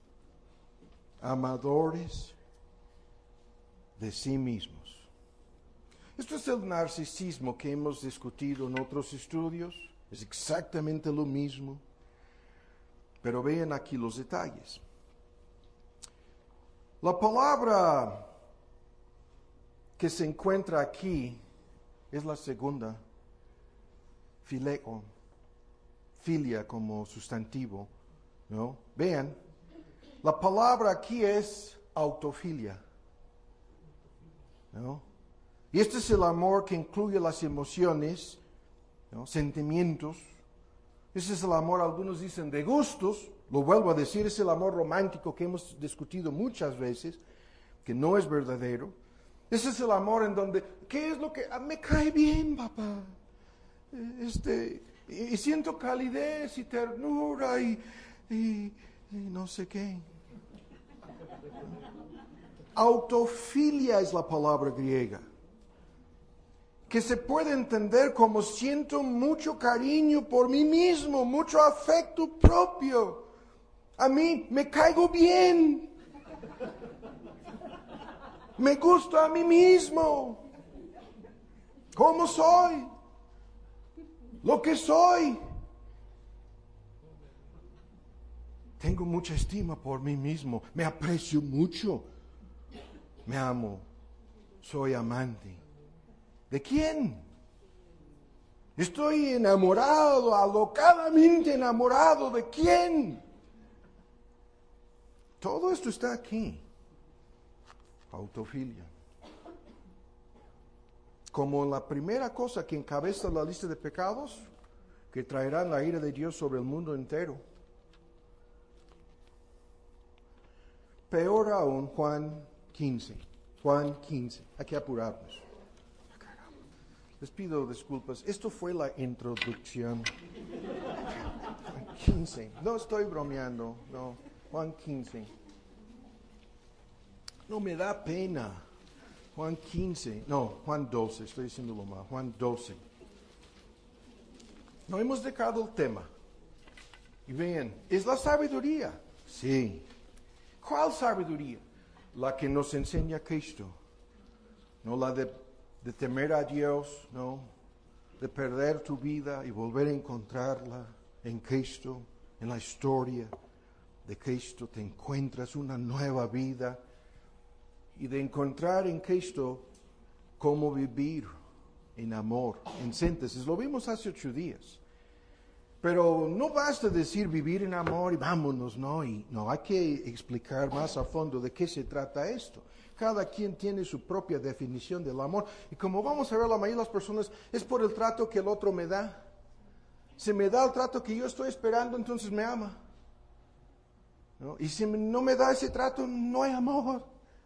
amadores de sí mismos. Esto es el narcisismo que hemos discutido en otros estudios. Es exactamente lo mismo. Pero vean aquí los detalles. La palabra que se encuentra aquí es la segunda, fileo, filia como sustantivo, ¿no? Vean, la palabra aquí es autofilia, ¿no? Y este es el amor que incluye las emociones, ¿no?, sentimientos. Ese es el amor, algunos dicen, de gustos. Lo vuelvo a decir, es el amor romántico que hemos discutido muchas veces, que no es verdadero. Ese es el amor en donde, ¿qué es lo que ah, me cae bien, papá? Este, y, y siento calidez y ternura y, y, y no sé qué. Autofilia es la palabra griega, que se puede entender como siento mucho cariño por mí mismo, mucho afecto propio. A mí me caigo bien. Me gusto a mí mismo. ¿Cómo soy? Lo que soy. Tengo mucha estima por mí mismo. Me aprecio mucho. Me amo. Soy amante. ¿De quién? Estoy enamorado, alocadamente enamorado. ¿De quién? Todo esto está aquí. Autofilia. Como la primera cosa que encabeza la lista de pecados que traerán la ira de Dios sobre el mundo entero. Peor aún, Juan quince. Juan quince. Hay que apurarnos. Les pido disculpas. Esto fue la introducción. Juan quince. No estoy bromeando. No. Juan quince. No me da pena. Juan quince. No, Juan doce. Estoy diciéndolo mal. Juan doce. No hemos dejado el tema. Y vean, ¿es la sabiduría? Sí. ¿Cuál sabiduría? La que nos enseña Cristo. No la de, de temer a Dios, no. De perder tu vida y volver a encontrarla en Cristo, en la historia de Cristo. Te encuentras una nueva vida. Y de encontrar en Cristo cómo vivir en amor, en síntesis. Lo vimos hace ocho días. Pero no basta decir vivir en amor y vámonos, no. Y no, hay que explicar más a fondo de qué se trata esto. Cada quien tiene su propia definición del amor. Y como vamos a ver, la mayoría de las personas es por el trato que el otro me da. se me da el trato que yo estoy esperando, entonces me ama. ¿No? Y si no me da ese trato, no hay amor.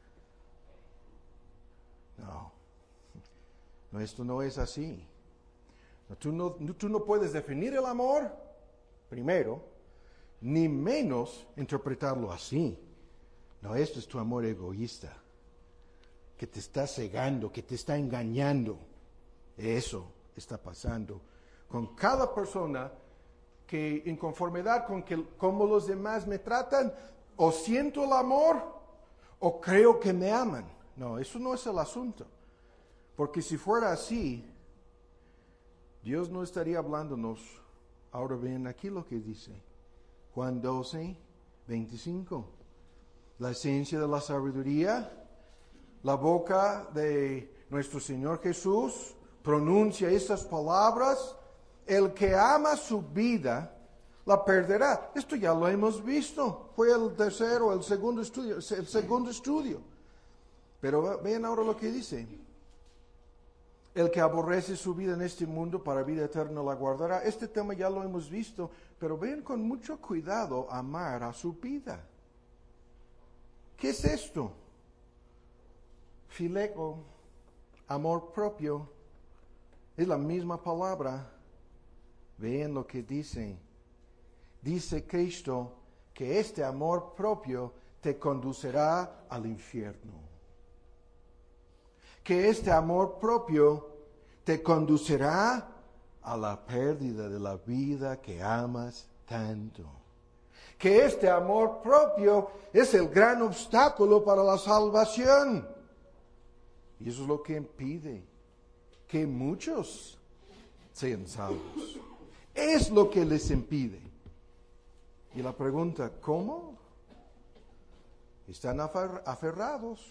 No, no, esto no es así. No, tú, no, tú no puedes definir el amor, primero, ni menos interpretarlo así. No, esto es tu amor egoísta, que te está cegando, que te está engañando. Eso está pasando con cada persona que en conformidad con que, cómo los demás me tratan, o siento el amor o creo que me aman. No, eso no es el asunto. Porque si fuera así, Dios no estaría hablándonos. Ahora ven aquí lo que dice. Juan doce, veinticinco. La esencia de la sabiduría, la boca de nuestro Señor Jesús pronuncia estas palabras. El que ama su vida, la perderá. Esto ya lo hemos visto. Fue el tercero, el segundo estudio, el segundo estudio. Pero vean ahora lo que dice. El que aborrece su vida en este mundo, para vida eterna la guardará. Este tema ya lo hemos visto, pero vean con mucho cuidado amar a su vida. ¿Qué es esto? Phileo, amor propio, es la misma palabra. Vean lo que dice. Dice Cristo que este amor propio te conducirá al infierno. Que este amor propio te conducirá a la pérdida de la vida que amas tanto. Que este amor propio es el gran obstáculo para la salvación. Y eso es lo que impide que muchos sean salvos. Es lo que les impide. Y la pregunta, ¿cómo? Están aferrados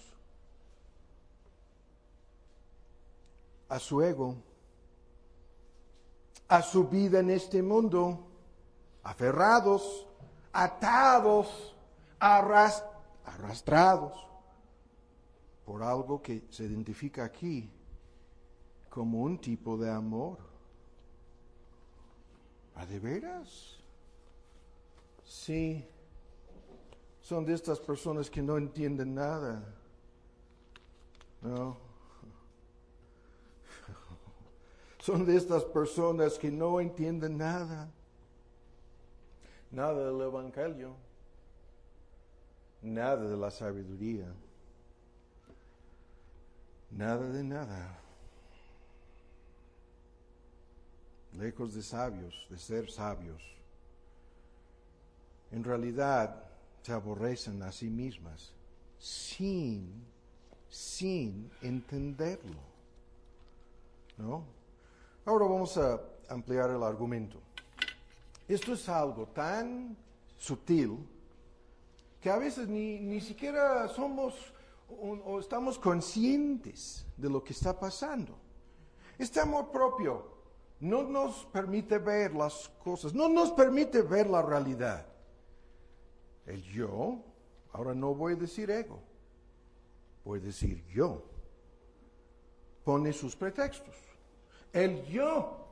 a su ego, a su vida en este mundo, aferrados, atados, arras- arrastrados por algo que se identifica aquí como un tipo de amor. ¿A de veras? Sí, son de estas personas que no entienden nada. No. Son de estas personas que no entienden nada. Nada del Evangelio. Nada de la sabiduría. Nada de nada. Lejos de sabios, de ser sabios. En realidad se aborrecen a sí mismas sin, sin entenderlo. ¿No? Ahora vamos a ampliar el argumento. Esto es algo tan sutil que a veces ni, ni siquiera somos o, o estamos conscientes de lo que está pasando. Este amor propio no nos permite ver las cosas, no nos permite ver la realidad. El yo, ahora no voy a decir ego, voy a decir yo, pone sus pretextos. El yo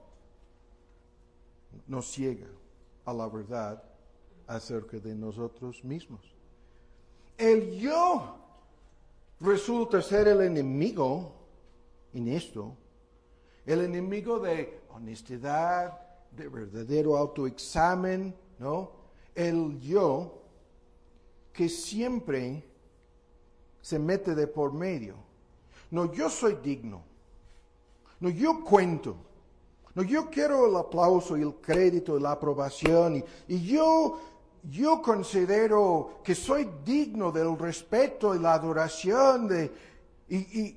nos ciega a la verdad acerca de nosotros mismos. El yo resulta ser el enemigo en esto, el enemigo de honestidad, de verdadero autoexamen, ¿no? El yo que siempre se mete de por medio. No, yo soy digno. No, yo cuento. No, yo quiero el aplauso y el crédito y la aprobación. Y, y yo, yo considero que soy digno del respeto y la adoración. De, y, y,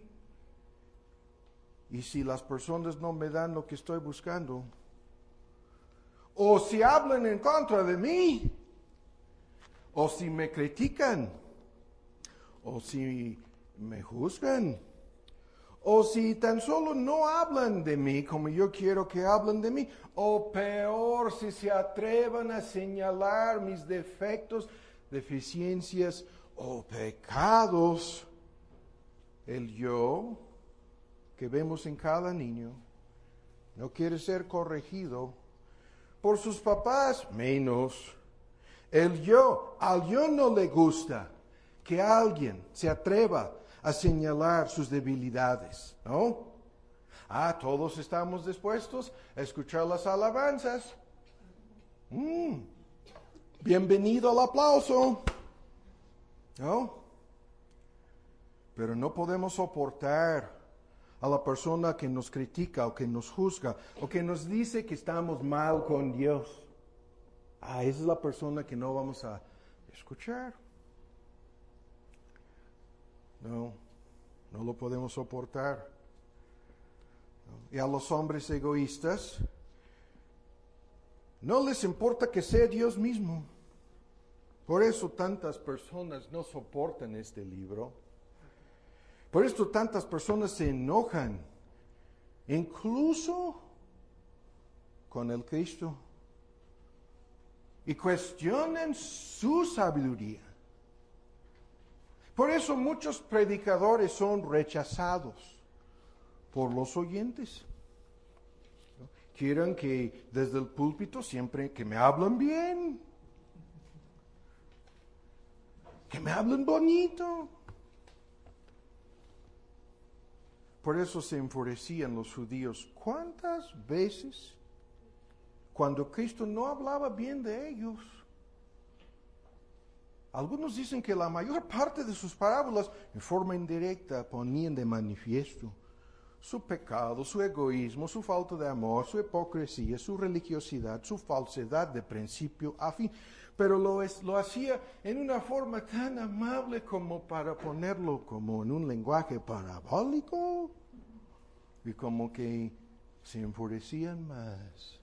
y si las personas no me dan lo que estoy buscando, o si hablan en contra de mí, o si me critican, o si me juzgan, o si tan solo no hablan de mí como yo quiero que hablen de mí, o peor, si se atrevan a señalar mis defectos, deficiencias o pecados, el yo que vemos en cada niño no quiere ser corregido por sus papás, menos. El yo, al yo no le gusta que alguien se atreva a señalar sus debilidades, ¿no? Ah, todos estamos dispuestos a escuchar las alabanzas. Mm, bienvenido al aplauso, ¿no? Pero no podemos soportar a la persona que nos critica o que nos juzga o que nos dice que estamos mal con Dios. Ah, esa es la persona que no vamos a escuchar. No, no lo podemos soportar. Y a los hombres egoístas no les importa que sea Dios mismo. Por eso tantas personas no soportan este libro. Por esto tantas personas se enojan, incluso con el Cristo, y cuestionan su sabiduría. Por eso muchos predicadores son rechazados por los oyentes. Quieren que desde el púlpito siempre que me hablen bien, que me hablen bonito. Por eso se enfurecían los judíos. ¿Cuántas veces cuando Cristo no hablaba bien de ellos? Algunos dicen que la mayor parte de sus parábolas en forma indirecta ponían de manifiesto su pecado, su egoísmo, su falta de amor, su hipocresía, su religiosidad, su falsedad de principio a fin. Pero lo, es, lo hacía en una forma tan amable como para ponerlo como en un lenguaje parabólico y como que se enfurecían más.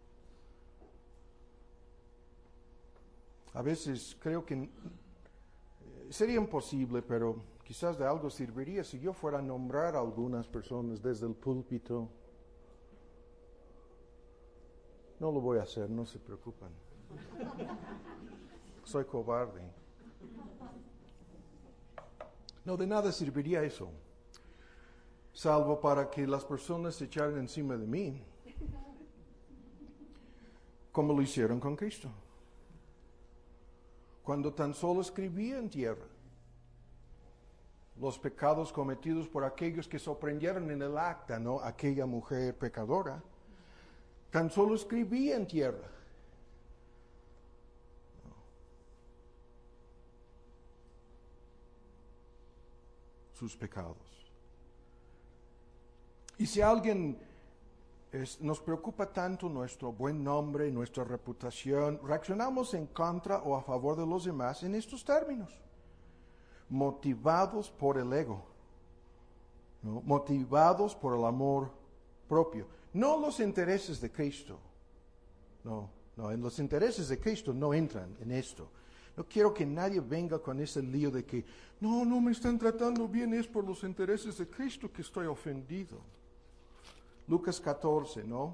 A veces creo que sería imposible, pero quizás de algo serviría si yo fuera a nombrar a algunas personas desde el púlpito. No lo voy a hacer, no se preocupen. Soy cobarde. No, de nada serviría eso, salvo para que las personas se echaran encima de mí, como lo hicieron con Cristo. Cuando tan solo escribía en tierra los pecados cometidos por aquellos que sorprendieron en el acta, ¿no? Aquella mujer pecadora, tan solo escribía en tierra. Sus pecados. Y si alguien es, nos preocupa tanto nuestro buen nombre, nuestra reputación, reaccionamos en contra o a favor de los demás en estos términos. Motivados por el ego, ¿no? Motivados por el amor propio. No los intereses de Cristo. No, no, en los intereses de Cristo no entran en esto. No quiero que nadie venga con ese lío de que, no, no me están tratando bien, es por los intereses de Cristo que estoy ofendido. Lucas catorce, ¿no?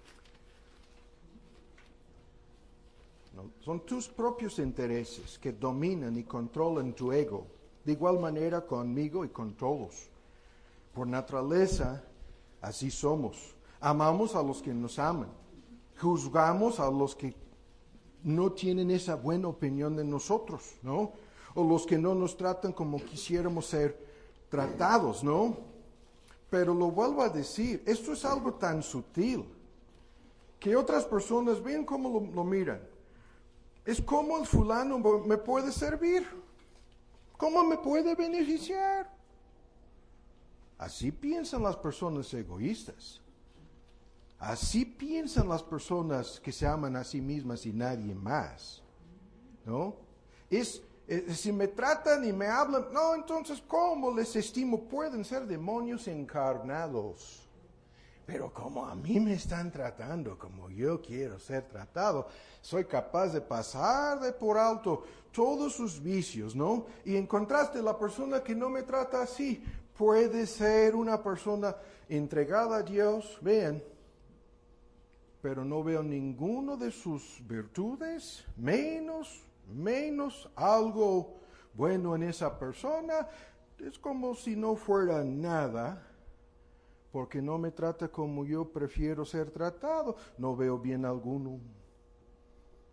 No, son tus propios intereses que dominan y controlan tu ego. De igual manera conmigo y con todos. Por naturaleza, así somos. Amamos a los que nos aman. Juzgamos a los que no tienen esa buena opinión de nosotros, ¿no? O los que no nos tratan como quisiéramos ser tratados, ¿no? Pero lo vuelvo a decir, esto es algo tan sutil que otras personas ven cómo lo, lo miran. Es como el fulano me puede servir, cómo me puede beneficiar. Así piensan las personas egoístas. Así piensan las personas que se aman a sí mismas y nadie más, ¿no? Es, es, si me tratan y me hablan, no, entonces, ¿cómo les estimo? Pueden ser demonios encarnados. Pero como a mí me están tratando, como yo quiero ser tratado, soy capaz de pasar de por alto todos sus vicios, ¿no? Y en contraste, la persona que no me trata así puede ser una persona entregada a Dios, vean, pero no veo ninguno de sus virtudes, menos, menos algo bueno en esa persona. Es como si no fuera nada, porque no me trata como yo prefiero ser tratado. No veo bien alguno.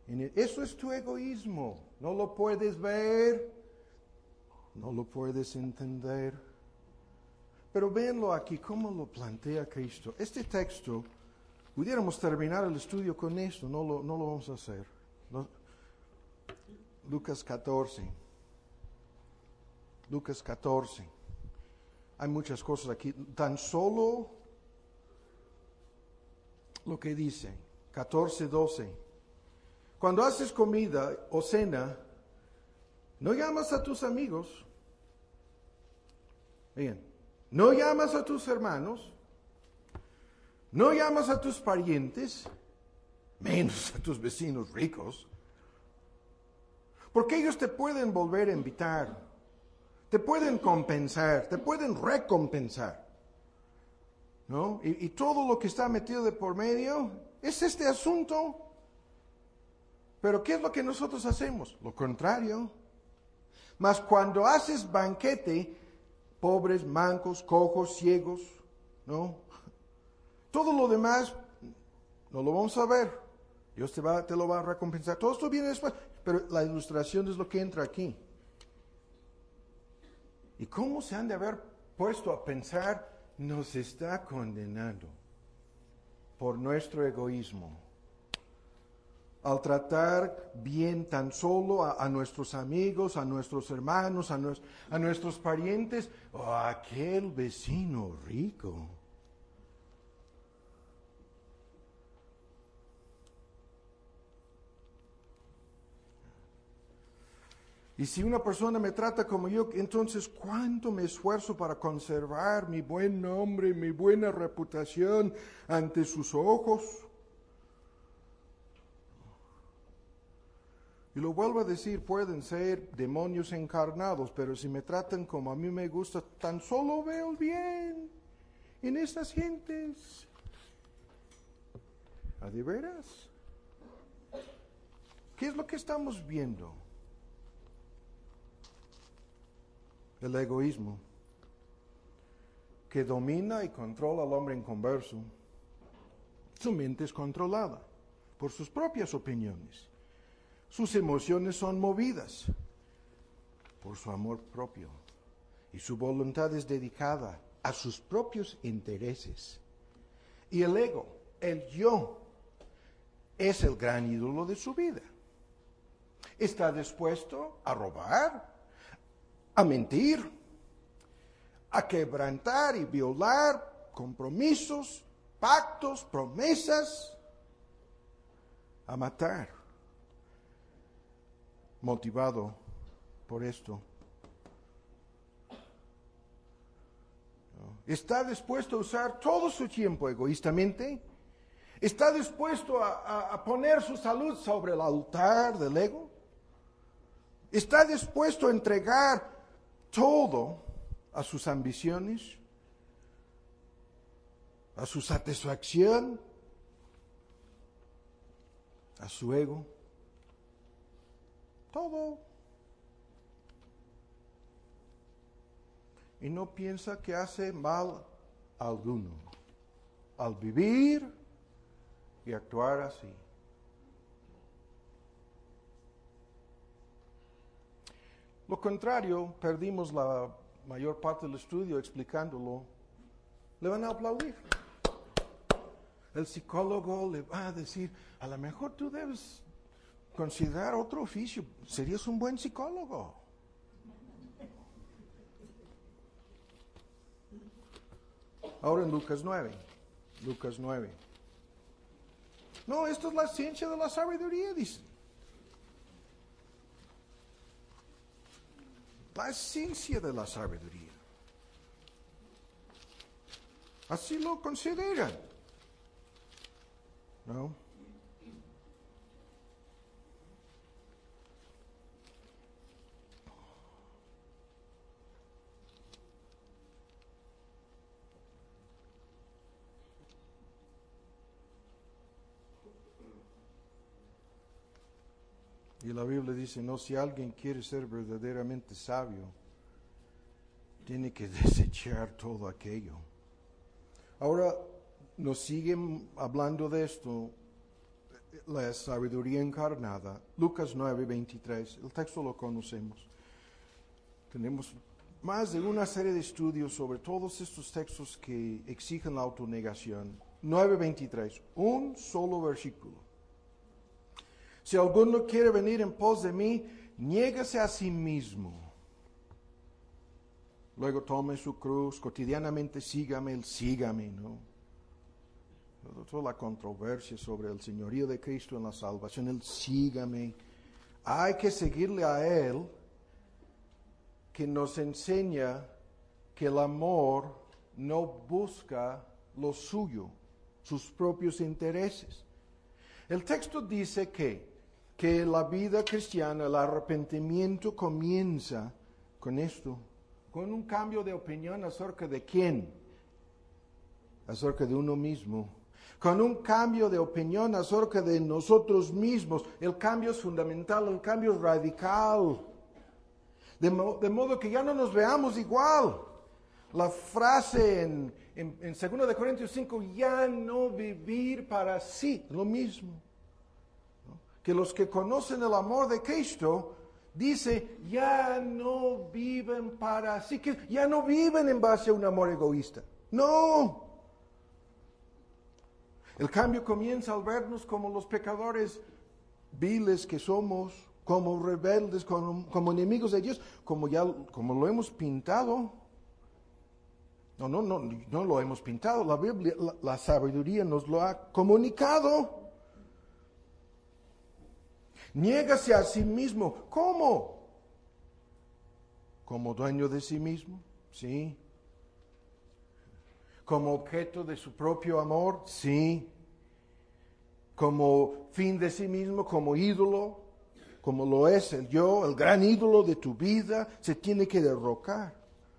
Eso es tu egoísmo. No lo puedes ver, no lo puedes entender. Pero véanlo aquí, cómo lo plantea Cristo. Este texto, pudiéramos terminar el estudio con esto, no lo, no lo vamos a hacer. No. Lucas catorce. Lucas catorce. Hay muchas cosas aquí. Tan solo lo que dice, catorce, doce. Cuando haces comida o cena, no llamas a tus amigos. Bien, no llamas a tus hermanos. No llamas a tus parientes, menos a tus vecinos ricos. Porque ellos te pueden volver a invitar, te pueden compensar, te pueden recompensar. ¿No? Y, y todo lo que está metido de por medio es este asunto. Pero ¿qué es lo que nosotros hacemos? Lo contrario. Mas cuando haces banquete, pobres, mancos, cojos, ciegos, ¿no? Todo lo demás no lo vamos a ver. Dios te, va, te lo va a recompensar. Todo esto viene después. Pero la ilustración es lo que entra aquí. ¿Y cómo se han de haber puesto a pensar? Nos está condenando por nuestro egoísmo. Al tratar bien tan solo a, a nuestros amigos, a nuestros hermanos, a, nos, a nuestros parientes, o a aquel vecino rico. Y si una persona me trata como yo, entonces ¿cuánto me esfuerzo para conservar mi buen nombre, mi buena reputación ante sus ojos? Y lo vuelvo a decir, pueden ser demonios encarnados, pero si me tratan como a mí me gusta, tan solo veo el bien en estas gentes. ¿A de veras? ¿Qué es lo que estamos viendo? El egoísmo que domina y controla al hombre inconverso. Su mente es controlada por sus propias opiniones. Sus emociones son movidas por su amor propio y su voluntad es dedicada a sus propios intereses. Y el ego, el yo, es el gran ídolo de su vida. Está dispuesto a robar, a mentir, a quebrantar y violar compromisos, pactos, promesas, a matar. Motivado por esto. Está dispuesto a usar todo su tiempo egoístamente. Está dispuesto a, a, a poner su salud sobre el altar del ego. Está dispuesto a entregar todo a sus ambiciones, a su satisfacción, a su ego. Todo. Y no piensa que hace mal alguno al vivir y actuar así. Lo contrario, perdimos la mayor parte del estudio explicándolo. Le van a aplaudir. El psicólogo le va a decir, a lo mejor tú debes considerar otro oficio, serías un buen psicólogo. Ahora en Lucas nueve, Lucas nueve. No, esto es la ciencia de la sabiduría, dice. La ciencia de la sabiduría. Así lo consideran. ¿No? Y la Biblia dice, no, si alguien quiere ser verdaderamente sabio, tiene que desechar todo aquello. Ahora nos siguen hablando de esto la sabiduría encarnada. Lucas nueve, veintitrés, el texto lo conocemos. Tenemos más de una serie de estudios sobre todos estos textos que exigen la autonegación. nueve, veintitrés, un solo versículo. Si alguno quiere venir en pos de mí, niégase a sí mismo. Luego tome su cruz, cotidianamente sígame, el sígame, ¿no? Toda la controversia sobre el señorío de Cristo en la salvación, el sígame. Hay que seguirle a Él, que nos enseña que el amor no busca lo suyo, sus propios intereses. El texto dice que, que la vida cristiana, el arrepentimiento comienza con esto, con un cambio de opinión acerca de quién, acerca de uno mismo, con un cambio de opinión acerca de nosotros mismos. El cambio es fundamental, el cambio es radical. De, mo- de modo que ya no nos veamos igual. La frase en, en, en segunda de Corintios cinco, ya no vivir para sí, lo mismo. ¿No? Que los que conocen el amor de Cristo, dice, ya no viven para sí, que ya no viven en base a un amor egoísta. No. El cambio comienza al vernos como los pecadores viles que somos, como rebeldes, como, como enemigos de Dios, como ya como lo hemos pintado. No, no, no, no lo hemos pintado. La Biblia, la, la sabiduría nos lo ha comunicado. Niégase a sí mismo. ¿Cómo? Como dueño de sí mismo, sí. Como objeto de su propio amor, sí. Como fin de sí mismo, como ídolo, como lo es el yo, el gran ídolo de tu vida, se tiene que derrocar.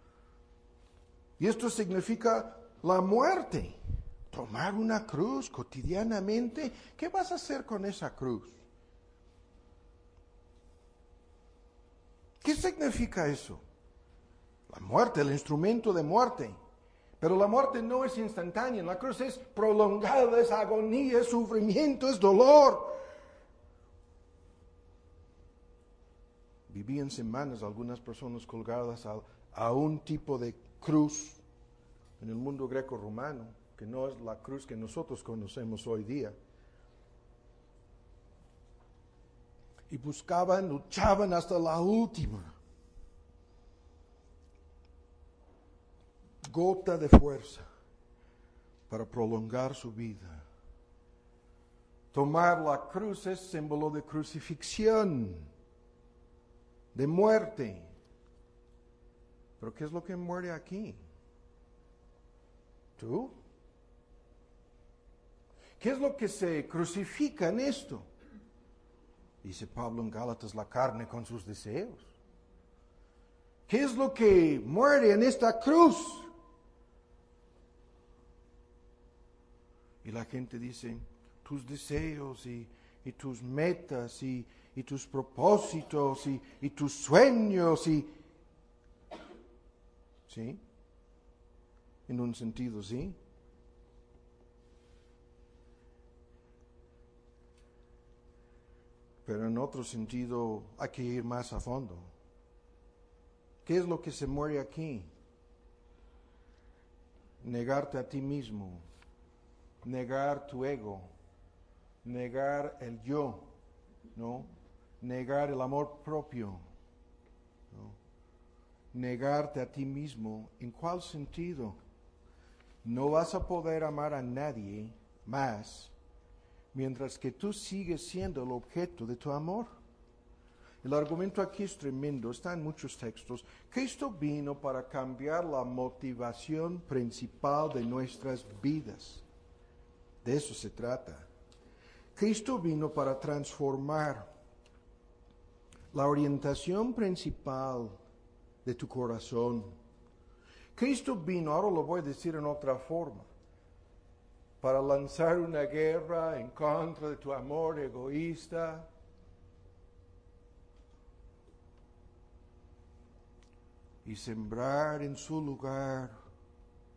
Y esto significa la muerte. Tomar una cruz cotidianamente. ¿Qué vas a hacer con esa cruz? ¿Qué significa eso? La muerte, el instrumento de muerte. Pero la muerte no es instantánea. La cruz es prolongada, es agonía, es sufrimiento, es dolor. Vivían semanas algunas personas colgadas a, a un tipo de cruz en el mundo greco-romano, que no es la cruz que nosotros conocemos hoy día. Y buscaban, luchaban hasta la última gota de fuerza para prolongar su vida. Tomar la cruz es símbolo de crucifixión, de muerte. Pero ¿qué es lo que muere aquí? ¿Tú? ¿Qué es lo que se crucifica en esto? Dice Pablo en Gálatas, la carne con sus deseos. ¿Qué es lo que muere en esta cruz? Y la gente dice, tus deseos y, y tus metas y, y tus propósitos y, y tus sueños y... ¿Sí? En un sentido, sí. Pero en otro sentido hay que ir más a fondo. ¿Qué es lo que se muere aquí? Negarte a ti mismo, negar tu ego, negar el yo, ¿no? Negar el amor propio, ¿no? Negarte a ti mismo. ¿En cuál sentido? No vas a poder amar a nadie más mientras que tú sigues siendo el objeto de tu amor. El argumento aquí es tremendo, está en muchos textos. Cristo vino para cambiar la motivación principal de nuestras vidas. De eso se trata. Cristo vino para transformar la orientación principal de tu corazón. Cristo vino, ahora lo voy a decir en otra forma, para lanzar una guerra en contra de tu amor egoísta. Y sembrar en su lugar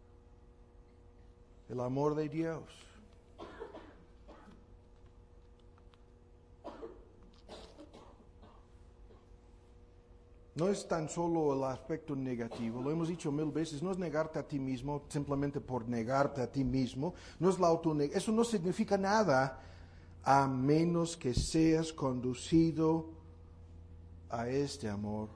el amor de Dios. no es tan solo el aspecto negativo, lo hemos dicho mil veces, no es negarte a ti mismo simplemente por negarte a ti mismo, no es la autonegación, eso no significa nada a menos que seas conducido a este amor.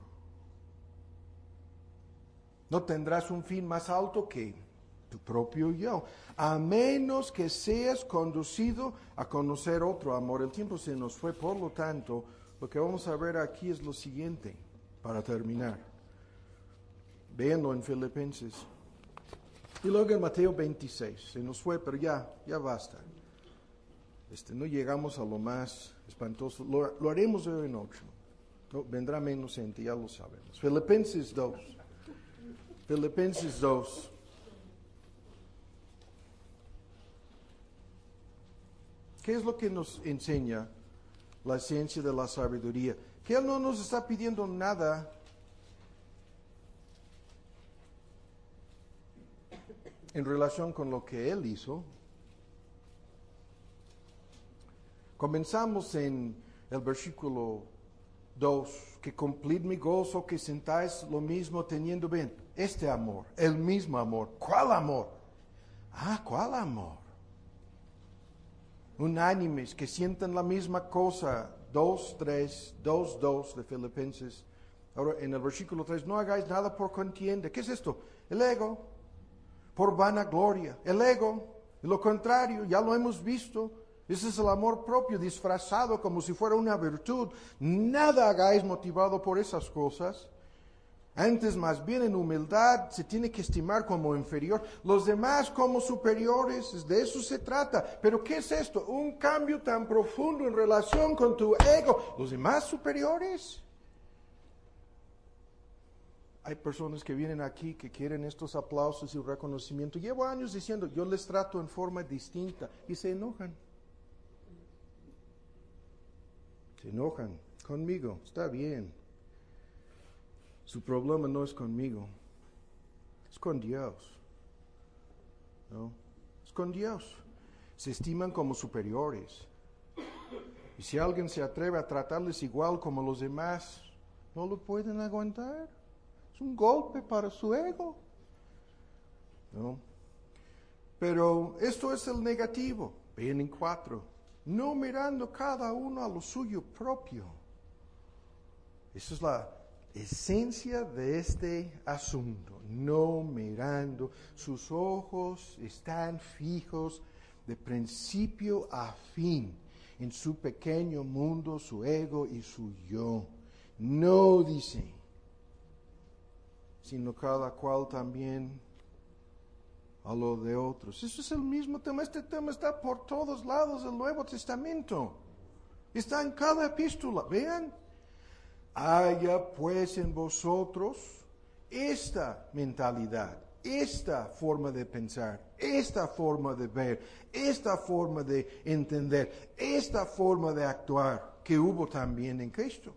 No tendrás un fin más alto que tu propio yo, a menos que seas conducido a conocer otro amor. El tiempo se nos fue, por lo tanto, lo que vamos a ver aquí es lo siguiente. Para terminar, véanlo en Filipenses. Y luego en Mateo veintiséis, se nos fue, pero ya, ya basta. Este, no llegamos a lo más espantoso. Lo, lo haremos hoy en ocho. No, vendrá menos gente, ya lo sabemos. Filipenses dos. Filipenses dos. ¿Qué es lo que nos enseña la ciencia de la sabiduría? Que Él no nos está pidiendo nada en relación con lo que Él hizo. Comenzamos en el versículo dos, que cumplid mi gozo, que sentáis lo mismo teniendo bien. Este amor, el mismo amor. ¿Cuál amor? Ah, ¿cuál amor? Unánimes, que sientan la misma cosa. dos, tres, dos, dos de Filipenses. Ahora en el versículo tres, no hagáis nada por contienda. ¿Qué es esto? El ego. Por vanagloria. El ego. Y lo contrario, ya lo hemos visto. Ese es el amor propio disfrazado como si fuera una virtud. Nada hagáis motivado por esas cosas. Antes, más bien en humildad, se tiene que estimar como inferior, los demás como superiores, de eso se trata. Pero ¿qué es esto? Un cambio tan profundo en relación con tu ego. ¿Los demás superiores? Hay personas que vienen aquí que quieren estos aplausos y reconocimiento. Llevo años diciendo, yo les trato en forma distinta y se enojan. Se enojan conmigo, está bien. Su problema no es conmigo, es con Dios. ¿No? Es con Dios. Se estiman como superiores. Y si alguien se atreve a tratarles igual como los demás, no lo pueden aguantar. Es un golpe para su ego. ¿No? Pero esto es el negativo. Ven en cuatro. No mirando cada uno a lo suyo propio. Esa es la esencia de este asunto. No mirando. Sus ojos están fijos de principio a fin en su pequeño mundo, su ego y su yo. No dice, sino cada cual también a lo de otros. Eso es el mismo tema. Este tema está por todos lados del Nuevo Testamento. Está en cada epístola. Vean. Haya pues en vosotros esta mentalidad, esta forma de pensar, esta forma de ver, esta forma de entender, esta forma de actuar que hubo también en Cristo.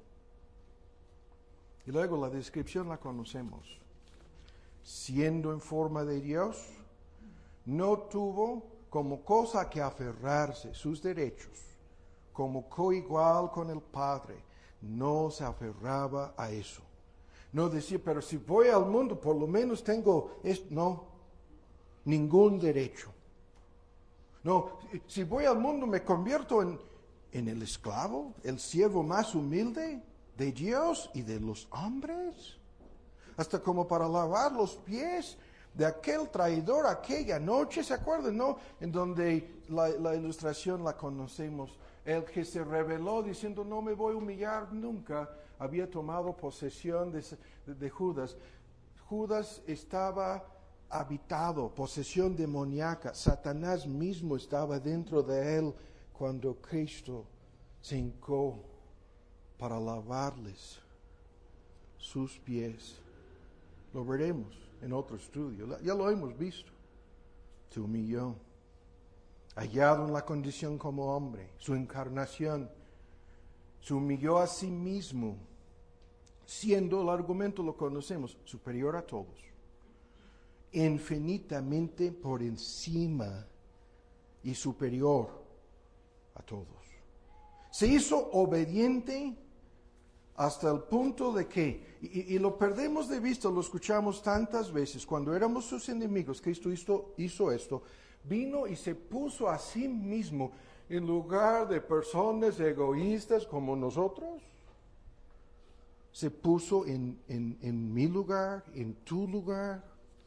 Y luego la descripción la conocemos. Siendo en forma de Dios, no tuvo como cosa que aferrarse sus derechos, como coigual con el Padre. No se aferraba a eso. No decía, pero si voy al mundo, por lo menos tengo esto. No, ningún derecho. No, si voy al mundo me convierto en, en el esclavo, el siervo más humilde de Dios y de los hombres. Hasta como para lavar los pies de aquel traidor aquella noche, ¿se acuerdan? ¿No? En donde la, la ilustración la conocemos. El que se rebeló diciendo, no me voy a humillar nunca, había tomado posesión de, de, de Judas. Judas estaba habitado, posesión demoníaca. Satanás mismo estaba dentro de él cuando Cristo se hincó para lavarles sus pies. Lo veremos en otro estudio, ya lo hemos visto. Se humilló. Hallado en la condición como hombre, su encarnación, se humilló a sí mismo, siendo, el argumento lo conocemos, superior a todos, infinitamente por encima y superior a todos. Se hizo obediente hasta el punto de que, y, y lo perdemos de vista, lo escuchamos tantas veces, cuando éramos sus enemigos, Cristo hizo, hizo esto, vino y se puso a sí mismo en lugar de personas egoístas como nosotros. Se puso en, en, en mi lugar, en tu lugar.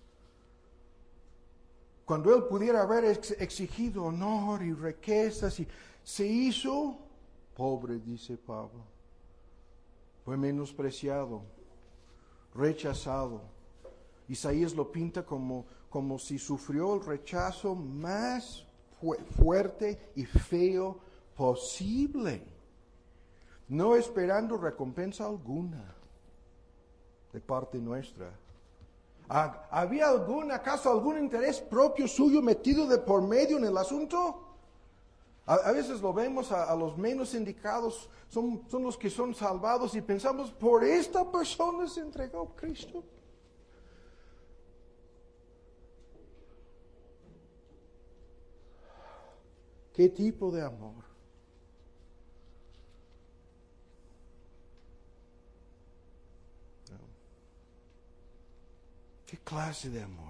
Cuando Él pudiera haber ex, exigido honor y riquezas, y se hizo pobre, dice Pablo. Fue menospreciado, rechazado. Isaías lo pinta como, como si sufrió el rechazo más fu- fuerte y feo posible, no esperando recompensa alguna de parte nuestra. ¿Había algún, acaso algún interés propio suyo metido de por medio en el asunto? A, a veces lo vemos a, a los menos indicados, son, son los que son salvados y pensamos, por esta persona se entregó Cristo. ¿Qué tipo de amor? ¿Qué clase de amor?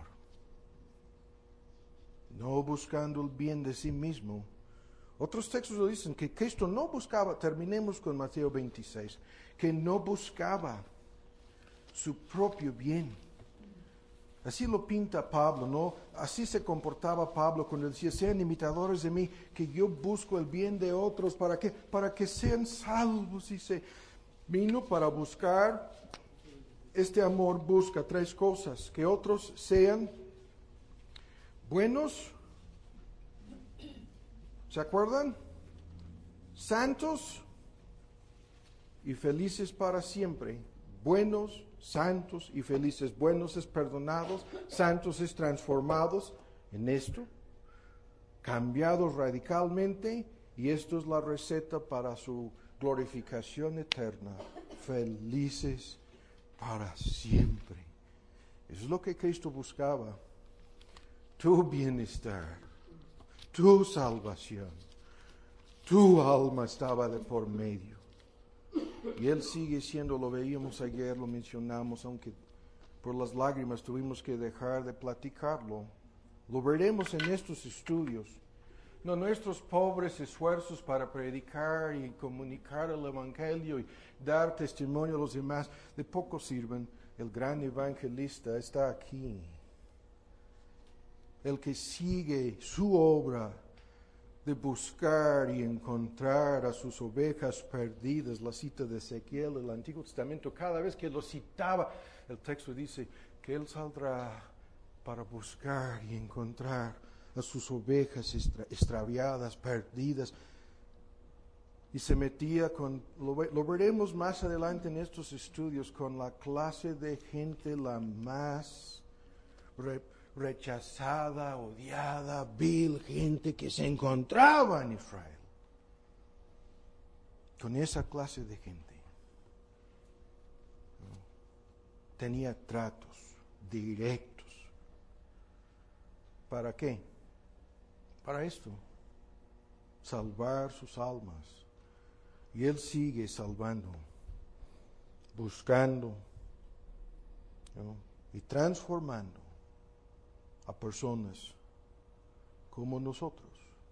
No buscando el bien de sí mismo. Otros textos lo dicen, que Cristo no buscaba, terminemos con Mateo veintiséis, que no buscaba su propio bien. Así lo pinta Pablo, ¿no? Así se comportaba Pablo cuando decía, sean imitadores de mí, que yo busco el bien de otros, ¿para qué? Para que sean salvos. Y se vino para buscar, este amor busca tres cosas, que otros sean buenos, ¿se acuerdan? Santos y felices para siempre. Buenos, santos y felices. Buenos es perdonados, santos es transformados en esto, cambiados radicalmente, y esto es la receta para su glorificación eterna. Felices para siempre. Eso es lo que Cristo buscaba. Tu bienestar, tu salvación, tu alma estaba de por medio. Y Él sigue siendo, lo veíamos ayer, lo mencionamos, aunque por las lágrimas tuvimos que dejar de platicarlo. Lo veremos en estos estudios. No, nuestros pobres esfuerzos para predicar y comunicar el Evangelio y dar testimonio a los demás, de poco sirven. El gran evangelista está aquí. El que sigue su obra de buscar y encontrar a sus ovejas perdidas, la cita de Ezequiel del Antiguo Testamento, cada vez que lo citaba, el texto dice que Él saldrá para buscar y encontrar a sus ovejas extra, extraviadas, perdidas, y se metía con, lo, lo veremos más adelante en estos estudios, con la clase de gente la más re, rechazada, odiada, vil gente que se encontraba en Israel. Con esa clase de gente. ¿No? Tenía tratos directos. ¿Para qué? Para esto. Salvar sus almas. Y Él sigue salvando, buscando, ¿no? Y transformando a personas como nosotros.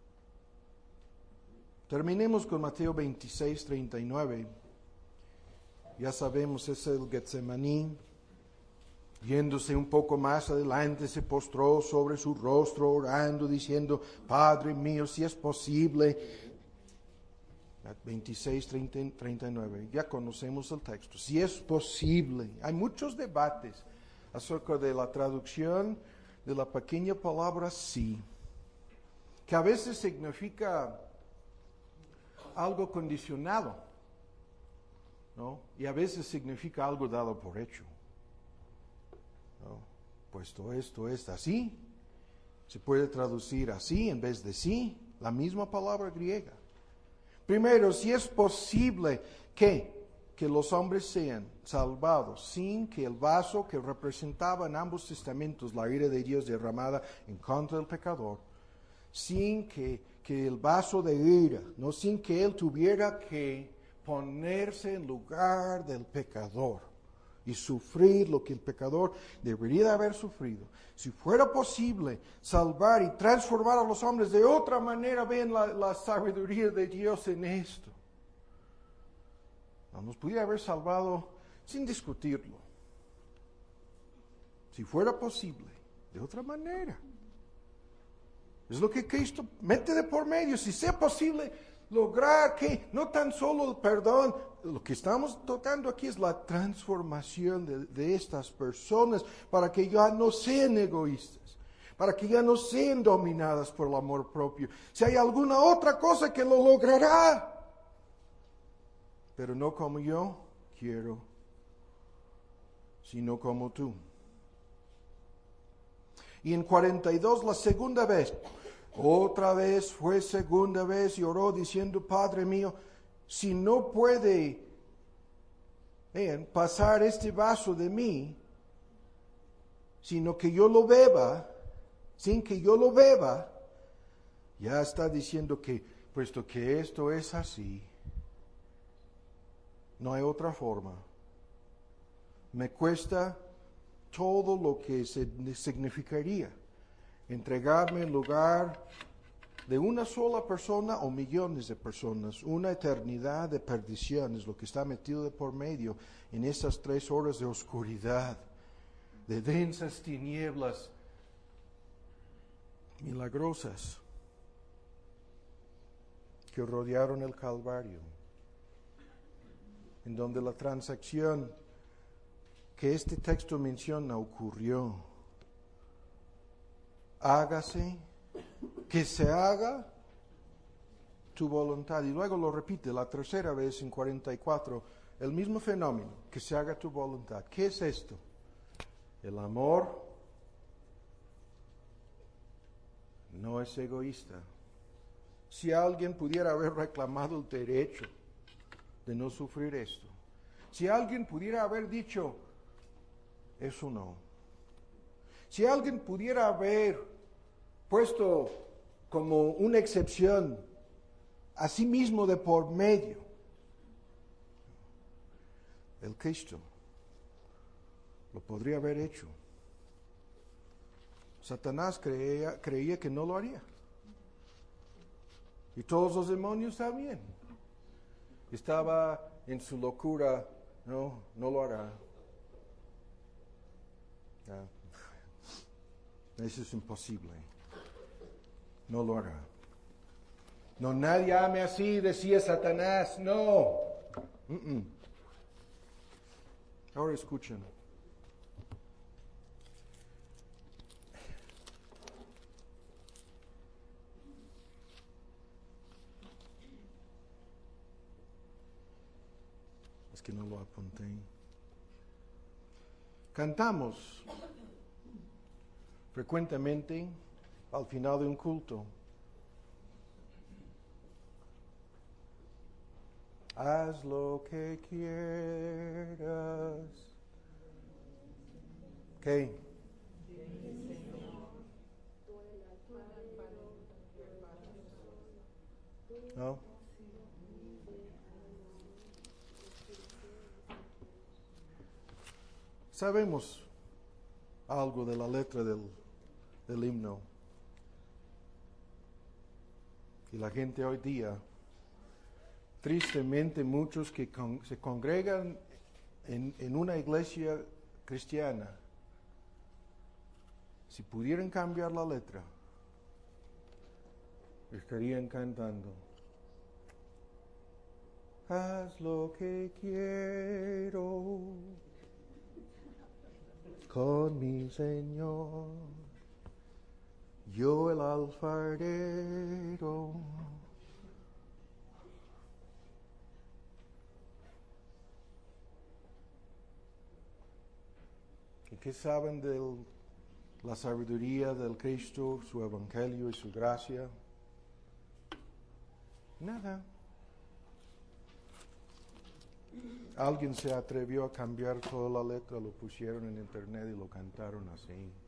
Terminemos con Mateo veintiséis, treinta y nueve. Ya sabemos, es el Getsemaní. Yéndose un poco más adelante, se postró sobre su rostro, orando, diciendo, Padre mío, si es posible. veintiséis, treinta y nueve. Ya conocemos el texto. Si es posible. Hay muchos debates acerca de la traducción de la pequeña palabra sí, que a veces significa algo condicionado, ¿no? Y a veces significa algo dado por hecho, ¿no? Puesto esto es así, se puede traducir así en vez de sí, la misma palabra griega. Primero, si es posible que, que los hombres sean salvados sin que el vaso que representaba en ambos testamentos la ira de Dios derramada en contra del pecador, sin que, que el vaso de ira, no sin que él tuviera que ponerse en lugar del pecador y sufrir lo que el pecador debería de haber sufrido. Si fuera posible salvar y transformar a los hombres de otra manera, ven la, la sabiduría de Dios en esto. No, nos pudiera haber salvado sin discutirlo. Si fuera posible, de otra manera. Es lo que Cristo mete de por medio. Si sea posible lograr que no tan solo el perdón, lo que estamos tocando aquí es la transformación de, de estas personas para que ya no sean egoístas, para que ya no sean dominadas por el amor propio. Si hay alguna otra cosa que lo logrará, pero no como yo quiero, sino como tú. Y en cuarenta y dos, la segunda vez, otra vez fue segunda vez y oró diciendo, Padre mío, si no puede vean, pasar este vaso de mí, sino que yo lo beba, sin que yo lo beba, ya está diciendo que, puesto que esto es así, no hay otra forma. Me cuesta todo lo que se significaría entregarme en lugar de una sola persona o millones de personas, una eternidad de perdición es lo que está metido de por medio en esas tres horas de oscuridad, de densas tinieblas milagrosas que rodearon el Calvario, en donde la transacción que este texto menciona ocurrió. Hágase, que se haga tu voluntad. Y luego lo repite la tercera vez en cuarenta y cuatro, el mismo fenómeno, que se haga tu voluntad. ¿Qué es esto? El amor no es egoísta. Si alguien pudiera haber reclamado el derecho de no sufrir esto, si alguien pudiera haber dicho, eso no. Si alguien pudiera haber puesto como una excepción a sí mismo de por medio, el Cristo lo podría haber hecho. Satanás creía, creía que no lo haría. Y todos los demonios también. Estaba en su locura, no, no lo hará. No. Eso es imposible. No lo hará. No, nadie ame así, decía Satanás. No. Mm-mm. Ahora escuchen. Es que no lo apunté. Cantamos frecuentemente al final de un culto. Haz lo que quieras. ¿Qué? ¿No? Sabemos algo de la letra del, del himno. Y la gente hoy día, tristemente muchos que con, se congregan en, en una iglesia cristiana, si pudieran cambiar la letra, estarían cantando. Haz lo que quiero con mi Señor, yo el alfarero. ¿Y qué saben de la sabiduría del Cristo, su evangelio y su gracia? Nada. Alguien se atrevió a cambiar toda la letra, lo pusieron en internet y lo cantaron así.